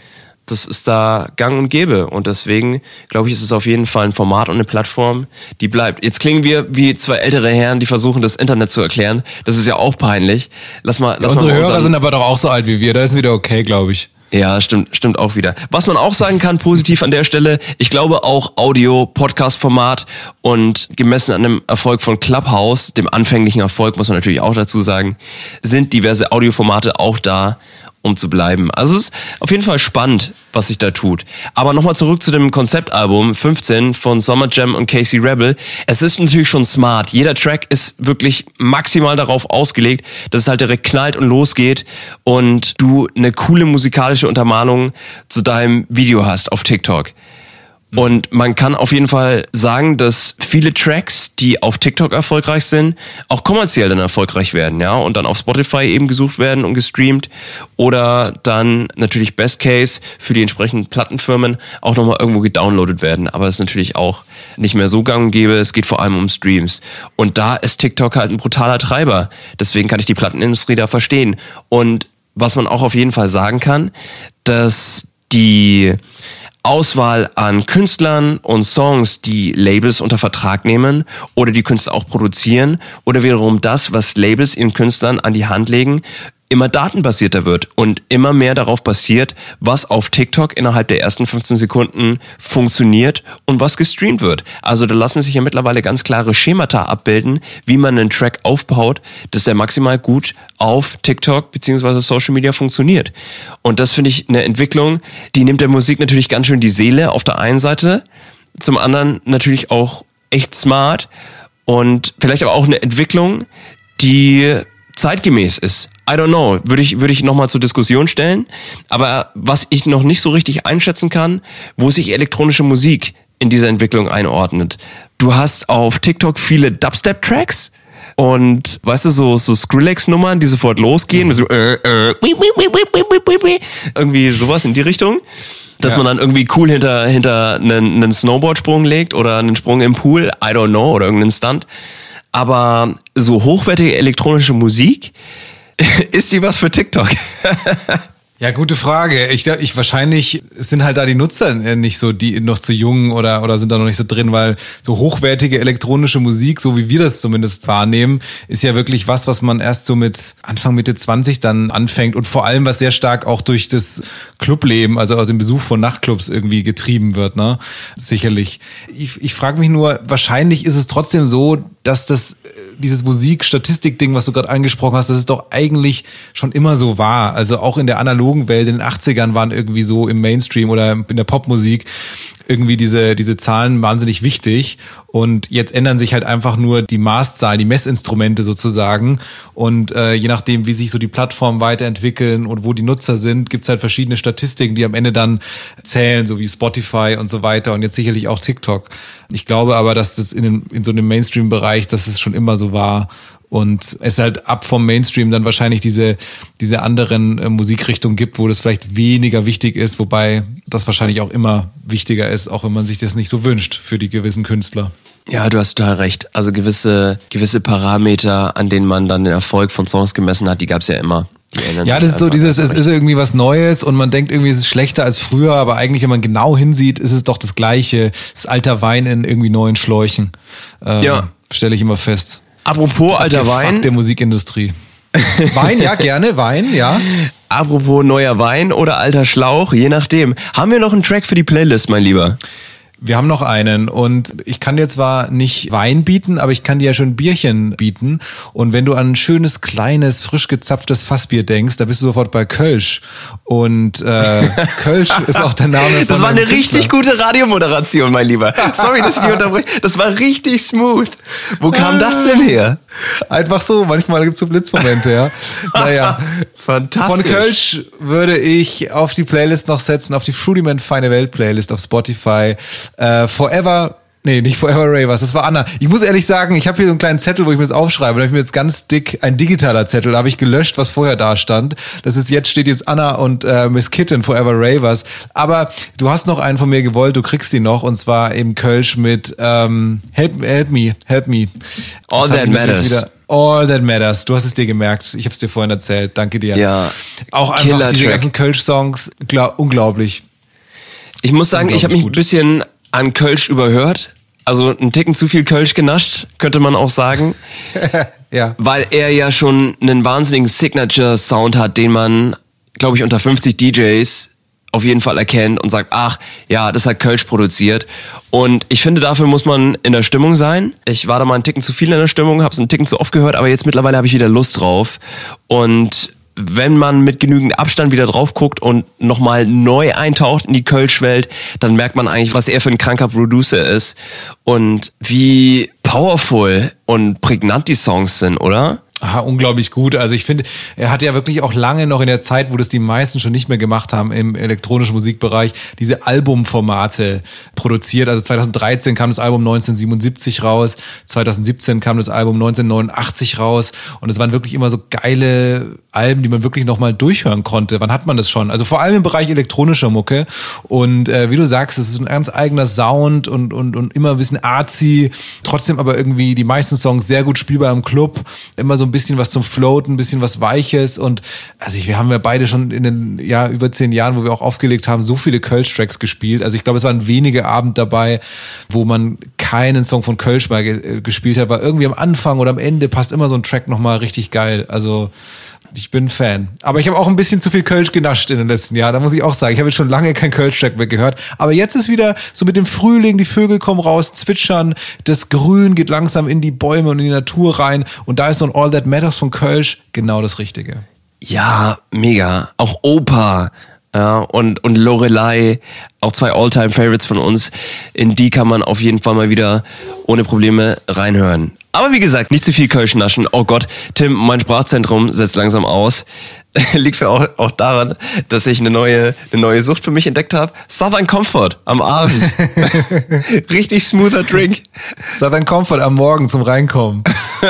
C: das ist da gang und gäbe. Und deswegen, glaube ich, ist es auf jeden Fall ein Format und eine Plattform, die bleibt. Jetzt klingen wir wie zwei ältere Herren, die versuchen, das Internet zu erklären. Das ist ja auch peinlich. Lass mal, lass
D: ja, unsere
C: mal
D: Hörer
C: unseren,
D: sind aber doch auch so alt wie wir. Da ist wieder okay, glaube ich.
C: Ja, stimmt, stimmt auch wieder. Was man auch sagen kann, positiv an der Stelle, ich glaube auch Audio, Podcast-Format und gemessen an dem Erfolg von Clubhouse, dem anfänglichen Erfolg, muss man natürlich auch dazu sagen, sind diverse Audioformate auch da, um zu bleiben. Also es ist auf jeden Fall spannend, was sich da tut. Aber nochmal zurück zu dem Konzeptalbum fünfzehn von Summer Jam und Casey Rebel. Es ist natürlich schon smart. Jeder Track ist wirklich maximal darauf ausgelegt, dass es halt direkt knallt und losgeht und du eine coole musikalische Untermalung zu deinem Video hast auf TikTok. Und man kann auf jeden Fall sagen, dass viele Tracks, die auf TikTok erfolgreich sind, auch kommerziell dann erfolgreich werden, ja, und dann auf Spotify eben gesucht werden und gestreamt oder dann natürlich Best Case für die entsprechenden Plattenfirmen auch nochmal irgendwo gedownloadet werden. Aber es ist natürlich auch nicht mehr so gang und gäbe, es geht vor allem um Streams. Und da ist TikTok halt ein brutaler Treiber. Deswegen kann ich die Plattenindustrie da verstehen. Und was man auch auf jeden Fall sagen kann, dass die Auswahl an Künstlern und Songs, die Labels unter Vertrag nehmen oder die Künstler auch produzieren oder wiederum das, was Labels ihren Künstlern an die Hand legen, immer datenbasierter wird und immer mehr darauf basiert, was auf TikTok innerhalb der ersten fünfzehn Sekunden funktioniert und was gestreamt wird. Also da lassen sich ja mittlerweile ganz klare Schemata abbilden, wie man einen Track aufbaut, dass der maximal gut auf TikTok bzw. Social Media funktioniert. Und das finde ich eine Entwicklung, die nimmt der Musik natürlich ganz schön die Seele auf der einen Seite, zum anderen natürlich auch echt smart und vielleicht aber auch eine Entwicklung, die zeitgemäß ist. I don't know, würde ich, würde ich nochmal zur Diskussion stellen. Aber was ich noch nicht so richtig einschätzen kann, wo sich elektronische Musik in dieser Entwicklung einordnet. Du hast auf TikTok viele Dubstep-Tracks und, weißt du, so, so Skrillex-Nummern, die sofort losgehen, mit so, äh, äh, irgendwie sowas in die Richtung. Dass ja. man dann irgendwie cool hinter, hinter einen, einen Snowboard-Sprung legt oder einen Sprung im Pool, I don't know, oder irgendeinen Stunt. Aber so hochwertige elektronische Musik, ist die was für TikTok?
D: Ja, gute Frage. Ich, ich wahrscheinlich sind halt da die Nutzer nicht so, die noch zu jung oder oder sind da noch nicht so drin, weil so hochwertige elektronische Musik, so wie wir das zumindest wahrnehmen, ist ja wirklich was, was man erst so mit Anfang Mitte zwanzig dann anfängt und vor allem was sehr stark auch durch das Clubleben, also aus dem Besuch von Nachtclubs irgendwie getrieben wird, ne? Sicherlich. Ich, ich frage mich nur, wahrscheinlich ist es trotzdem so, dass das dieses Musikstatistik-Ding, was du gerade angesprochen hast, dass es doch eigentlich schon immer so war. Also auch in der analogen Welt in den achtzigern waren irgendwie so im Mainstream oder in der Popmusik irgendwie diese diese Zahlen wahnsinnig wichtig und jetzt ändern sich halt einfach nur die Maßzahlen, die Messinstrumente sozusagen und äh, je nachdem, wie sich so die Plattformen weiterentwickeln und wo die Nutzer sind, gibt's halt verschiedene Statistiken, die am Ende dann zählen, so wie Spotify und so weiter und jetzt sicherlich auch TikTok. Ich glaube aber, dass das in, den, in so einem Mainstream-Bereich, dass es schon immer so war und es halt ab vom Mainstream dann wahrscheinlich diese diese anderen äh, Musikrichtungen gibt, wo das vielleicht weniger wichtig ist, wobei das wahrscheinlich auch immer wichtiger ist, auch wenn man sich das nicht so wünscht für die gewissen Künstler.
C: Ja, du hast total recht. Also gewisse gewisse Parameter, an denen man dann den Erfolg von Songs gemessen hat, die gab's ja immer.
D: Ja, das ist so dieses, es ist irgendwie was Neues und man denkt irgendwie, es ist schlechter als früher, aber eigentlich, wenn man genau hinsieht, ist es doch das Gleiche. Das ist alter Wein in irgendwie neuen Schläuchen. Ähm, ja. Stelle ich immer fest.
C: Apropos alter Wein.
D: Fuck der Musikindustrie. Wein, ja, gerne, Wein, ja.
C: Apropos neuer Wein oder alter Schlauch, je nachdem. Haben wir noch einen Track für die Playlist, mein Lieber?
D: Wir haben noch einen und ich kann dir zwar nicht Wein bieten, aber ich kann dir ja schon Bierchen bieten. Und wenn du an ein schönes, kleines, frisch gezapftes Fassbier denkst, da bist du sofort bei Kölsch. Und äh, Kölsch ist auch der Name von
C: Das war eine
D: Künstler.
C: Richtig gute Radiomoderation, mein Lieber. Sorry, dass ich dich unterbreche. Das war richtig smooth. Wo kam das denn her?
D: Einfach so, manchmal gibt's so Blitzmomente, ja. Naja,
C: fantastisch.
D: Von Kölsch würde ich auf die Playlist noch setzen, auf die Fruity Man Feine Welt Playlist auf Spotify. Uh, Forever, nee, nicht Forever Ravers, das war Anna. Ich muss ehrlich sagen, ich habe hier so einen kleinen Zettel, wo ich mir das aufschreibe. Da habe ich mir jetzt ganz dick, ein digitaler Zettel, da habe ich gelöscht, was vorher da stand. Das ist jetzt, steht jetzt Anna und äh, Miss Kitten, Forever Ravers. Aber du hast noch einen von mir gewollt, du kriegst ihn noch, und zwar im Kölsch mit ähm, Help, help Me, Help Me.
C: All That Matters.
D: Wieder, All That Matters. Du hast es dir gemerkt. Ich habe es dir vorhin erzählt. Danke dir.
C: Ja.
D: Auch einfach diese ganzen Kölsch-Songs, unglaublich.
C: Ich muss sagen, ich habe mich gut. ein bisschen an Kölsch überhört. Also einen Ticken zu viel Kölsch genascht, könnte man auch sagen. Ja. Weil er ja schon einen wahnsinnigen Signature-Sound hat, den man, glaube ich, unter fünfzig D Js auf jeden Fall erkennt und sagt, ach, ja, das hat Kölsch produziert. Und ich finde, dafür muss man in der Stimmung sein. Ich war da mal einen Ticken zu viel in der Stimmung, habe es einen Ticken zu oft gehört, aber jetzt mittlerweile habe ich wieder Lust drauf. Und wenn man mit genügend Abstand wieder drauf guckt und nochmal neu eintaucht in die Kölsch-Welt, dann merkt man eigentlich, was er für ein kranker Producer ist und wie powerful und prägnant die Songs sind, oder?
D: Aha, unglaublich gut. Also ich finde, er hat ja wirklich auch lange noch in der Zeit, wo das die meisten schon nicht mehr gemacht haben im elektronischen Musikbereich, diese Albumformate produziert. Also zweitausenddreizehn kam das Album neunzehnhundertsiebenundsiebzig raus, zweitausendsiebzehn kam das Album neunzehnhundertneunundachtzig raus und es waren wirklich immer so geile Alben, die man wirklich nochmal durchhören konnte. Wann hat man das schon? Also vor allem im Bereich elektronischer Mucke und äh, wie du sagst, es ist ein ganz eigener Sound und, und, und immer ein bisschen artsy, trotzdem aber irgendwie die meisten Songs sehr gut spielbar im Club, immer so ein bisschen was zum Floaten, ein bisschen was Weiches und also ich, wir haben ja beide schon in den ja über zehn Jahren, wo wir auch aufgelegt haben, so viele Kölsch-Tracks gespielt. Also ich glaube, es waren wenige Abend dabei, wo man keinen Song von Kölsch mal ge- gespielt hat, aber irgendwie am Anfang oder am Ende passt immer so ein Track nochmal richtig geil. Also ich bin Fan. Aber ich habe auch ein bisschen zu viel Kölsch genascht in den letzten Jahren. Da muss ich auch sagen, ich habe jetzt schon lange kein Kölsch-Track mehr gehört. Aber jetzt ist wieder so mit dem Frühling, die Vögel kommen raus, zwitschern, das Grün geht langsam in die Bäume und in die Natur rein. Und da ist so ein All That Matters von Kölsch genau das Richtige.
C: Ja, mega. Auch Opa. Ja, und, und Lorelei, auch zwei All-Time-Favorites von uns. In die kann man auf jeden Fall mal wieder ohne Probleme reinhören. Aber wie gesagt, nicht zu viel Kölsch naschen. Oh Gott, Tim, mein Sprachzentrum setzt langsam aus. Liegt für auch, auch daran, dass ich eine neue, eine neue Sucht für mich entdeckt habe. Southern Comfort am Abend. Richtig smoother Drink.
D: Southern Comfort am Morgen zum Reinkommen.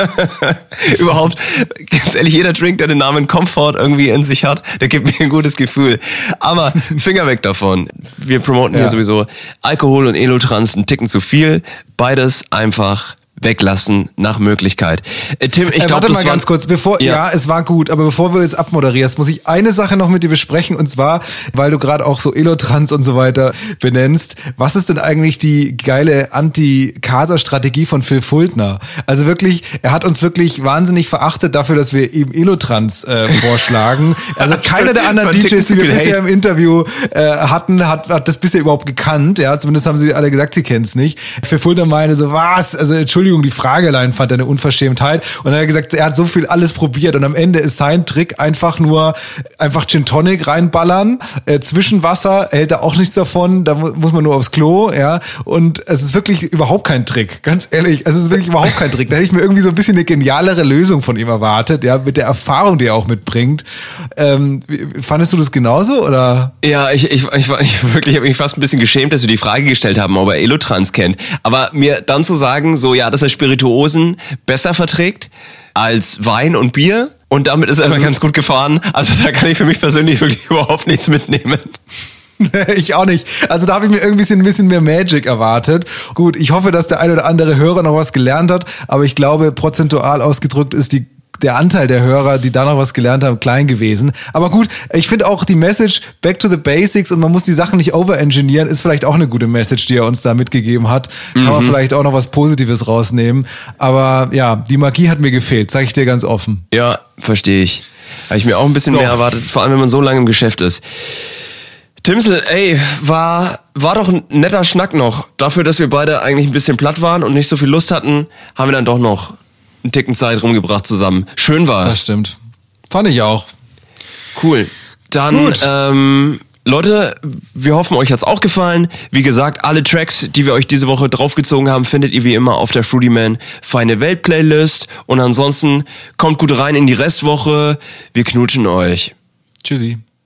C: Überhaupt, ganz ehrlich, jeder Drink, der den Namen Comfort irgendwie in sich hat, der gibt mir ein gutes Gefühl. Aber Finger weg davon. Wir promoten ja hier sowieso Alkohol und Elotrans einen Ticken zu viel. Beides einfach weglassen nach Möglichkeit. Äh, Tim, ich glaube,
D: äh, warte mal ganz kurz, bevor ja. ja, es war gut, aber bevor wir jetzt abmoderierst, muss ich eine Sache noch mit dir besprechen und zwar, weil du gerade auch so Elotrans und so weiter benennst. Was ist denn eigentlich die geile Anti-Kater-Strategie von Phil Fultner? Also wirklich, er hat uns wirklich wahnsinnig verachtet dafür, dass wir ihm Elotrans äh, vorschlagen. Also keiner der anderen D Js, die wir bisher im Interview äh, hatten, hat, hat das bisher überhaupt gekannt. Ja, zumindest haben sie alle gesagt, sie kennen es nicht. Phil Fultner meinte so, was? Also Entschuldigung, die Frage allein fand er eine Unverschämtheit. Und dann hat er gesagt, er hat so viel alles probiert und am Ende ist sein Trick einfach nur einfach Gin Tonic reinballern, äh, Zwischenwasser, hält er auch nichts davon, da mu- muss man nur aufs Klo, ja. Und es ist wirklich überhaupt kein Trick, ganz ehrlich, es ist wirklich überhaupt kein Trick. Da hätte ich mir irgendwie so ein bisschen eine genialere Lösung von ihm erwartet, ja, mit der Erfahrung, die er auch mitbringt. Ähm, fandest du das genauso, oder?
C: Ja, ich, ich, ich, ich wirklich habe mich fast ein bisschen geschämt, dass wir die Frage gestellt haben, ob er Elotrans kennt. Aber mir dann zu sagen, so, ja, dass er Spirituosen besser verträgt als Wein und Bier und damit ist er immer ganz gut gefahren. Also da kann ich für mich persönlich wirklich überhaupt nichts mitnehmen.
D: Ich auch nicht. Also da habe ich mir irgendwie ein bisschen mehr Magic erwartet. Gut, ich hoffe, dass der ein oder andere Hörer noch was gelernt hat, aber ich glaube, prozentual ausgedrückt ist die der Anteil der Hörer, die da noch was gelernt haben, klein gewesen. Aber gut, ich finde auch die Message Back to the Basics und man muss die Sachen nicht overengineeren, ist vielleicht auch eine gute Message, die er uns da mitgegeben hat. Kann mhm. man vielleicht auch noch was Positives rausnehmen. Aber ja, die Magie hat mir gefehlt, sage ich dir ganz offen.
C: Ja, verstehe ich. Habe ich mir auch ein bisschen so. mehr erwartet, vor allem wenn man so lange im Geschäft ist. Timsel, ey, war, war doch ein netter Schnack noch. Dafür, dass wir beide eigentlich ein bisschen platt waren und nicht so viel Lust hatten, haben wir dann doch noch einen Ticken Zeit rumgebracht zusammen. Schön war's.
D: Das stimmt. Fand ich auch.
C: Cool. Dann, ähm, Leute, wir hoffen, euch hat's auch gefallen. Wie gesagt, alle Tracks, die wir euch diese Woche draufgezogen haben, findet ihr wie immer auf der Fruity Man Feine Welt Playlist. Und ansonsten kommt gut rein in die Restwoche. Wir knutschen euch.
D: Tschüssi.